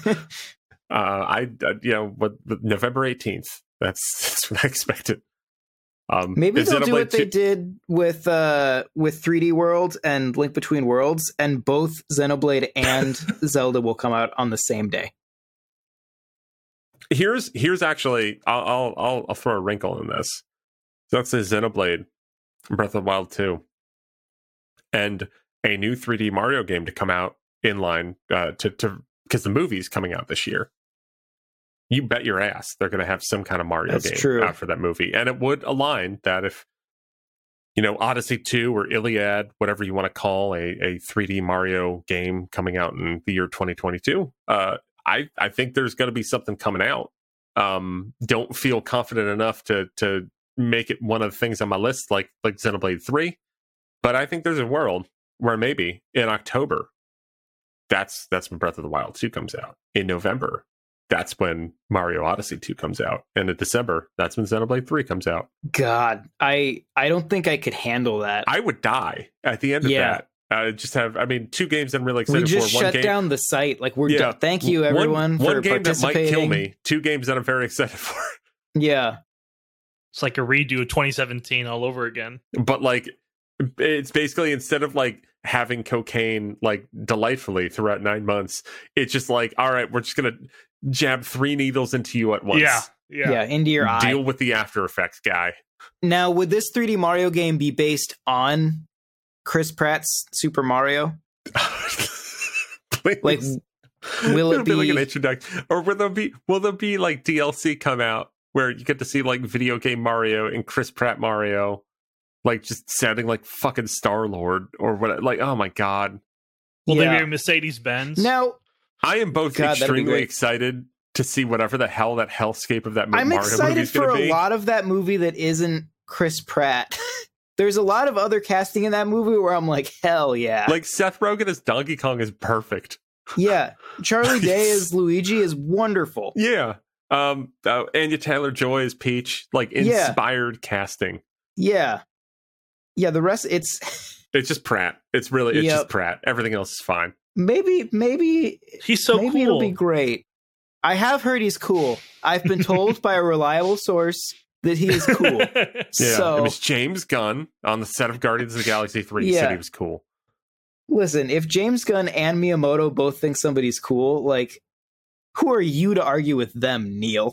November 18th. That's what I expected. Maybe they'll do what they did with 3D World and Link Between Worlds, and both Xenoblade and Zelda will come out on the same day. Here's actually I'll throw a wrinkle in this. So that's a Xenoblade, Breath of the Wild 2, and a new 3D Mario game to come out in line to because the movie's coming out this year. You bet your ass they're going to have some kind of Mario game out for that movie. And it would align that if, Odyssey 2 or Iliad, whatever you want to call a 3D Mario game coming out in the year 2022, I think there's going to be something coming out. Don't feel confident enough to make it one of the things on my list, like Xenoblade 3. But I think there's a world where maybe in October, that's when Breath of the Wild 2 comes out. In November, that's when Mario Odyssey 2 comes out. And in December, that's when Xenoblade 3 comes out. God, I don't think I could handle that. I would die at the end of that. I mean, 2 games I'm really excited we just for. shut down the site. Like, we're done. Thank you, everyone, for one game participating. that might kill me. 2 games that I'm very excited for. Yeah. It's like a redo of 2017 all over again. But like, it's basically, instead of like having cocaine like delightfully throughout 9 months, it's just like, all right, we're just gonna jab 3 needles into you at once. Yeah, into your eye. Deal with the After Effects guy. Now, would this 3D Mario game be based on Chris Pratt's Super Mario? Please. Like, will it be like an introduction, or will there be like DLC come out where you get to see like video game Mario and Chris Pratt Mario, like just sounding like fucking Star-Lord or what? Like, oh my god! Will they be a Mercedes-Benz? Now, I am both extremely excited to see whatever the hell that hellscape of that I'm Mario excited movie's for gonna be. a lot of that movie that isn't Chris Pratt. There's a lot of other casting in that movie where I'm like, hell yeah! Like Seth Rogen as Donkey Kong is perfect. Yeah, Charlie Day as Luigi is wonderful. Yeah. Anya Taylor-Joy as Peach, like inspired casting. Yeah. The rest, it's just Pratt. It's just Pratt. Everything else is fine. Maybe he's so cool. It'll be great. I have heard he's cool. I've been told by a reliable source that he is cool. So it was James Gunn on the set of Guardians of the Galaxy 3. He said he was cool. Listen, if James Gunn and Miyamoto both think somebody's cool, like, who are you to argue with them, Neil?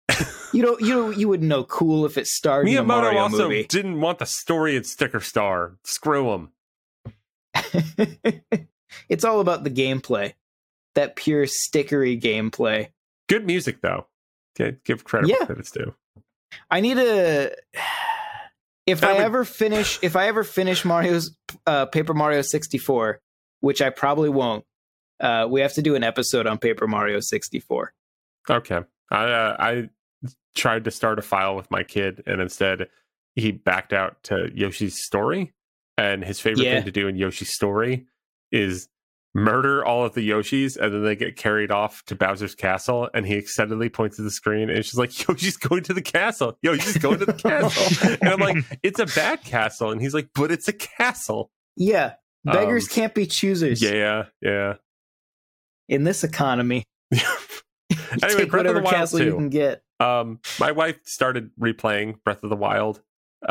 You would know cool if it starred in a Mario also movie. Didn't want the story in Sticker Star. Screw him. It's all about the gameplay. That pure stickery gameplay. Good music, though. Okay, give credit where credit's due. I need to. If I ever finish Mario's Paper Mario 64, which I probably won't, we have to do an episode on Paper Mario 64. Okay. I tried to start a file with my kid, and instead he backed out to Yoshi's Story. And his favorite thing to do in Yoshi's Story is murder all of the Yoshis, and then they get carried off to Bowser's castle, and he excitedly points to the screen, and it's just like, Yoshi's going to the castle. Yoshi's going to the castle. And I'm like, it's a bad castle. And he's like, but it's a castle. Yeah. Beggars can't be choosers. Yeah. In this economy. Anyway, Breath of the Wild castle 2. you can get. My wife started replaying Breath of the Wild.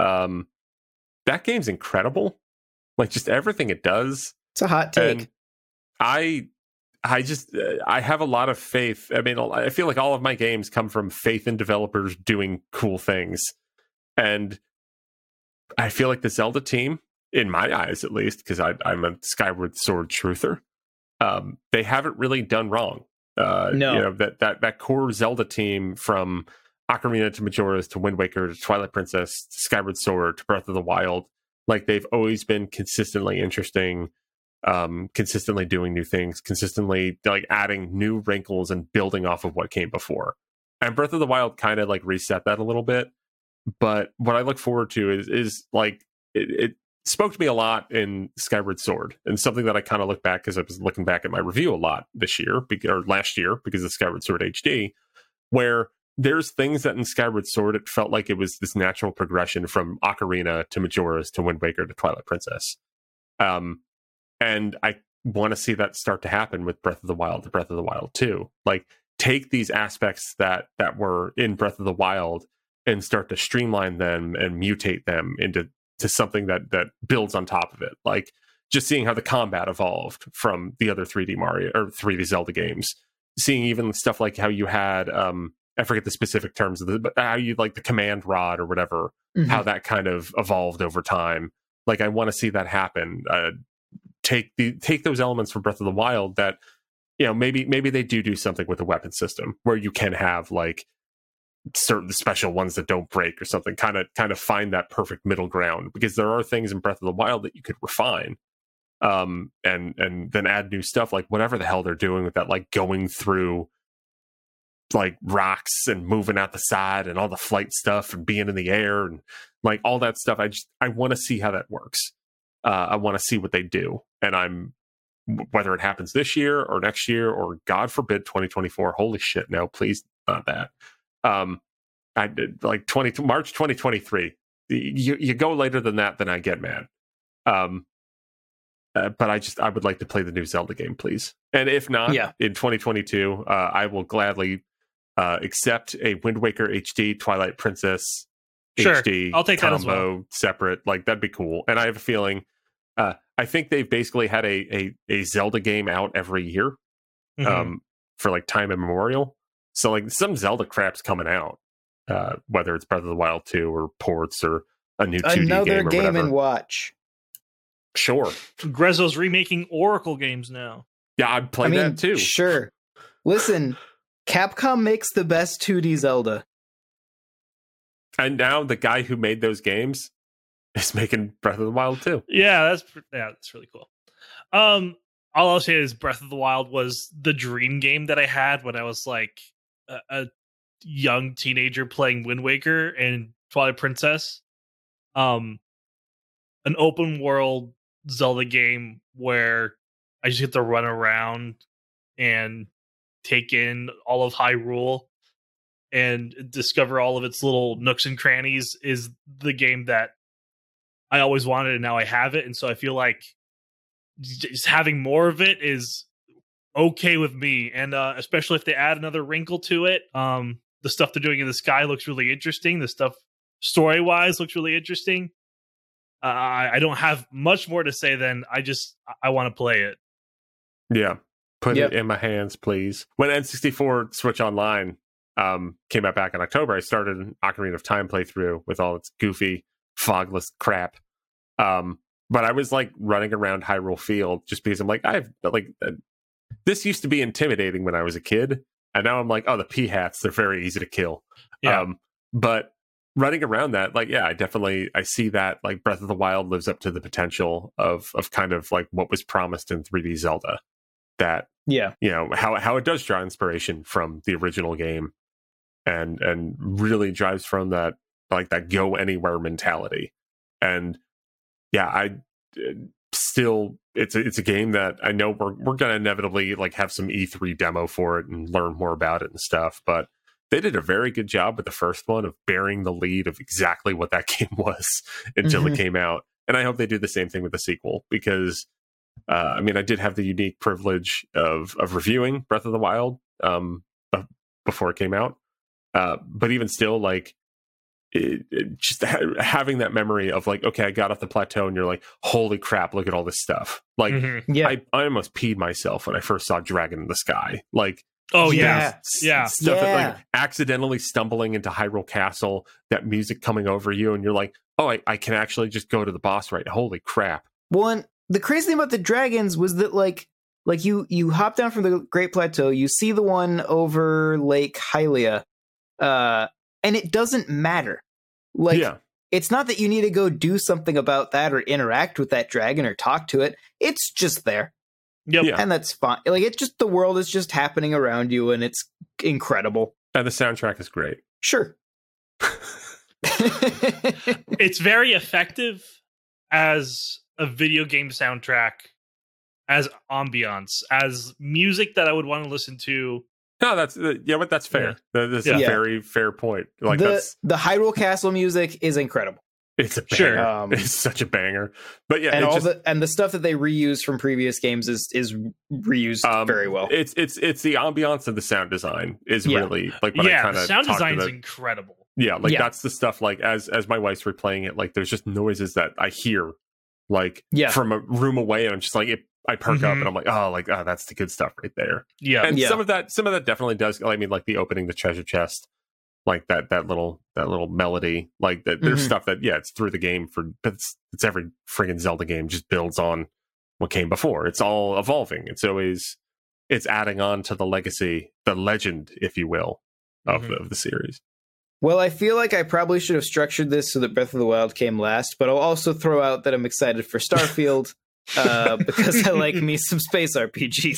That game's incredible. Like, just everything it does. It's a hot take. And I have a lot of faith. I mean, I feel like all of my games come from faith in developers doing cool things. And I feel like the Zelda team, in my eyes at least, because I'm a Skyward Sword truther, they haven't really done wrong. No. You know, that core Zelda team, from Ocarina to Majora's to Wind Waker to Twilight Princess to Skyward Sword to Breath of the Wild, like, they've always been consistently interesting, consistently doing new things, consistently like adding new wrinkles and building off of what came before. And Breath of the Wild kind of like reset that a little bit. But what I look forward to is like, it spoke to me a lot in Skyward Sword, and something that I kind of look back, because I was looking back at my review a lot this year or last year because of Skyward Sword HD, where there's things that in Skyward Sword it felt like it was this natural progression from Ocarina to Majora's to Wind Waker to Twilight Princess. And I want to see that start to happen with Breath of the Wild to Breath of the Wild 2. Like, take these aspects that were in Breath of the Wild and start to streamline them and mutate them into something that builds on top of it. Like, just seeing how the combat evolved from the other 3D Mario or 3D Zelda games. Seeing even stuff like how you had, I forget the specific terms of but how you like the command rod or whatever, how that kind of evolved over time. Like, I want to see that happen. Take those elements from Breath of the Wild that, you know, maybe they do something with the weapon system where you can have like certain special ones that don't break or something, kind of find that perfect middle ground, because there are things in Breath of the Wild that you could refine, and then add new stuff, like whatever the hell they're doing with that, like going through like rocks and moving out the side and all the flight stuff and being in the air and like all that stuff. I want to see how that works. I want to see what they do, and whether it happens this year or next year or God forbid 2024. Holy shit, no, please not that. I did like March 2023. You go later than that, then I get mad. But I would like to play the new Zelda game, please. And if not, in 2022, I will gladly accept a Wind Waker HD, Twilight Princess HD. I'll take combo, that as well. Separate. Like, that'd be cool. And I have a feeling, I think they've basically had a Zelda game out every year for like time immemorial. So like some Zelda crap's coming out, whether it's Breath of the Wild 2 or ports or a new 2D another game or game whatever. and watch. Sure. Grezzo's remaking Oracle games now. Yeah, I'd play that too. Sure. Listen, Capcom makes the best 2D Zelda. And now the guy who made those games is making Breath of the Wild too. Yeah, that's really cool. All I'll say is Breath of the Wild was the dream game that I had when I was like a young teenager playing Wind Waker and Twilight Princess. An open world Zelda game where I just get to run around and take in all of Hyrule and discover all of its little nooks and crannies is the game that I always wanted, and now I have it. And so I feel like just having more of it is okay with me. And especially if they add another wrinkle to it, the stuff they're doing in the sky looks really interesting. The stuff story-wise looks really interesting. I don't have much more to say than I want to play it. Yeah. Put it in my hands, please. When N64 Switch Online came out back in October, I started an Ocarina of Time playthrough with all its goofy, fogless crap. But I was like running around Hyrule Field just because I'm like, this used to be intimidating when I was a kid. And now I'm like, oh, the P-hats, they're very easy to kill. Yeah. But running around that, like, yeah, I see that like Breath of the Wild lives up to the potential of kind of like what was promised in 3D Zelda. That, you know, how it does draw inspiration from the original game and really drives from that, like that go anywhere mentality. And yeah, it's a game that I know we're going to inevitably like have some E3 demo for it and learn more about it and stuff, but they did a very good job with the first one of bearing the lead of exactly what that game was until it came out. And I hope they do the same thing with the sequel because, I mean, I did have the unique privilege of reviewing Breath of the Wild before it came out. But even still, like, just having that memory of like, okay, I got off the plateau and you're like, holy crap, look at all this stuff. Like, I almost peed myself when I first saw Dragon in the Sky. Like, oh yeah. Stuff that, like accidentally stumbling into Hyrule Castle, that music coming over you, and you're like, oh, I can actually just go to the boss right now. Holy crap. Well, and the crazy thing about the dragons was that like you hop down from the Great Plateau, you see the one over Lake Hylia, and it doesn't matter. Like, it's not that you need to go do something about that or interact with that dragon or talk to it. It's just there. Yep. Yeah. And that's fine. Like, it's just, the world is just happening around you, and it's incredible. And the soundtrack is great. Sure. It's very effective as a video game soundtrack, as ambiance, as music that I would want to listen to. No, but that's fair. That's a very fair point. Like, the Hyrule Castle music is incredible. It's a banger. It's such a banger. But yeah, and the stuff that they reuse from previous games is reused very well. It's the ambiance of the sound design is really like what I kind of the sound design is incredible. Yeah, like that's the stuff, like as my wife's replaying it, like there's just noises that I hear like from a room away, and I'm just like I perk up and I'm like, oh, that's the good stuff right there. Yeah. And some of that definitely does. I mean, like the opening the treasure chest, like that little melody, like that. There's stuff that it's through the game but it's every friggin' Zelda game just builds on what came before. It's all evolving. It's adding on to the legacy, the legend, if you will, of the series. Well, I feel like I probably should have structured this so that Breath of the Wild came last, but I'll also throw out that I'm excited for Starfield because I like me some space RPGs.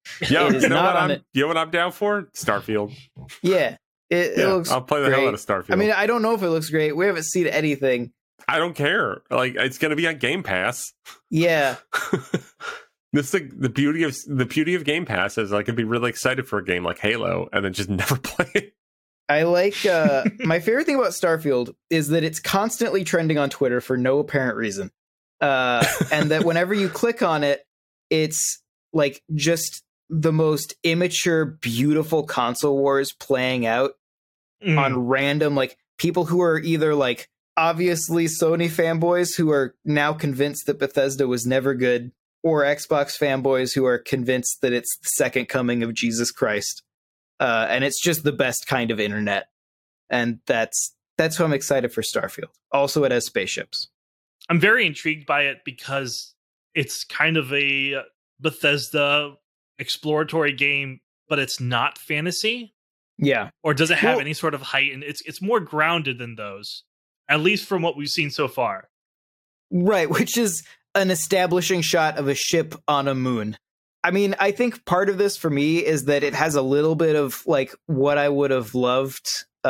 Yo, It is you know not what on I'm, you know what I'm down for? Starfield. Yeah, it looks. I'll play the great. hell out of Starfield. I mean, I don't know if it looks great. We haven't seen anything. I don't care. Like, it's going to be on Game Pass. Yeah, This is the beauty of Game Pass is I can be really excited for a game like Halo and then just never play it. I like. My favorite thing about Starfield is that it's constantly trending on Twitter for no apparent reason, and that whenever you click on it, it's like just the most immature, beautiful console wars playing out on random, like, people who are either like obviously Sony fanboys who are now convinced that Bethesda was never good, or Xbox fanboys who are convinced that it's the second coming of Jesus Christ. And it's just the best kind of internet. And that's why I'm excited for Starfield. Also, it has spaceships. I'm very intrigued by it because it's kind of a Bethesda exploratory game, but it's not fantasy. Yeah. Or does it have any sort of heightened? It's more grounded than those, at least from what we've seen so far. Right, which is an establishing shot of a ship on a moon. I mean, I think part of this for me is that it has a little bit of like what I would have loved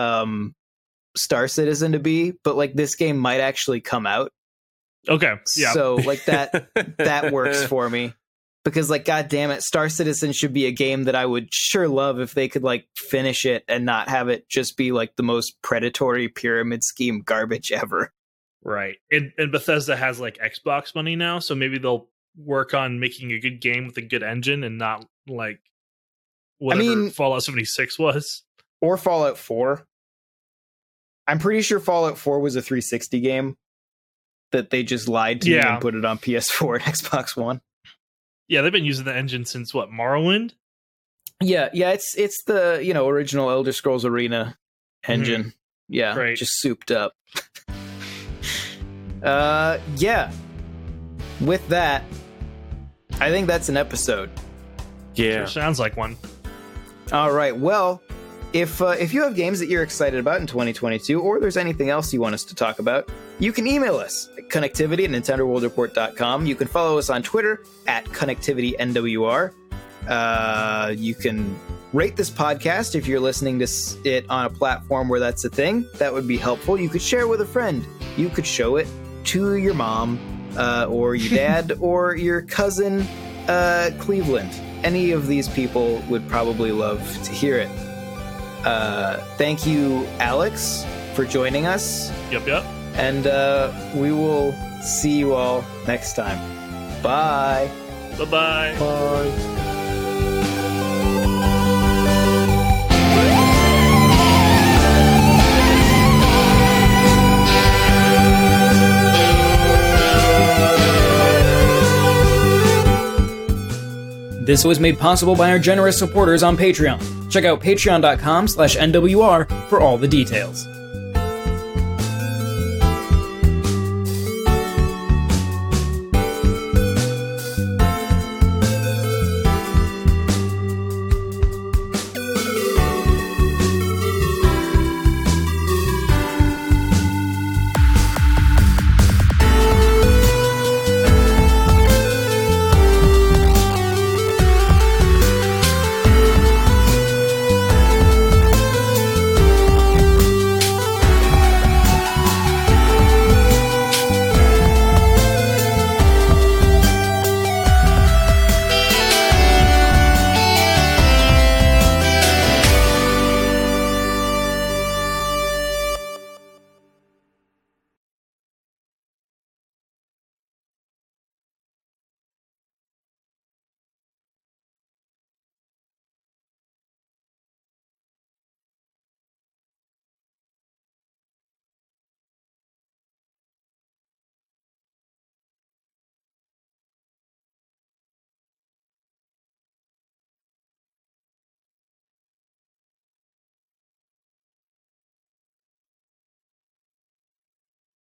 Star Citizen to be, but like this game might actually come out. Okay. Yeah. So like that works for me. Because like, God damn it, Star Citizen should be a game that I would sure love if they could like finish it and not have it just be like the most predatory pyramid scheme garbage ever. Right. And Bethesda has like Xbox money now, so maybe they'll work on making a good game with a good engine and not like whatever Fallout 76 was. Or Fallout 4. I'm pretty sure Fallout 4 was a 360 game that they just lied to me and put it on PS4 and Xbox One. Yeah, they've been using the engine since what, Morrowind? Yeah, it's the, original Elder Scrolls Arena engine. Mm-hmm. Yeah, right. Just souped up. Yeah. With that, I think that's an episode. Yeah. Sure sounds like one. All right. Well, if you have games that you're excited about in 2022, or there's anything else you want us to talk about, you can email us at connectivity@nintendoworldreport.com. You can follow us on Twitter at connectivitynwr. You can rate this podcast if you're listening to it on a platform where that's a thing. That would be helpful. You could share it with a friend. You could show it to your mom, or your dad, or your cousin, Cleveland. Any of these people would probably love to hear it. Thank you, Alex, for joining us. Yep. And we will see you all next time. Bye. Bye-bye. Bye. This was made possible by our generous supporters on Patreon. Check out patreon.com/NWR for all the details.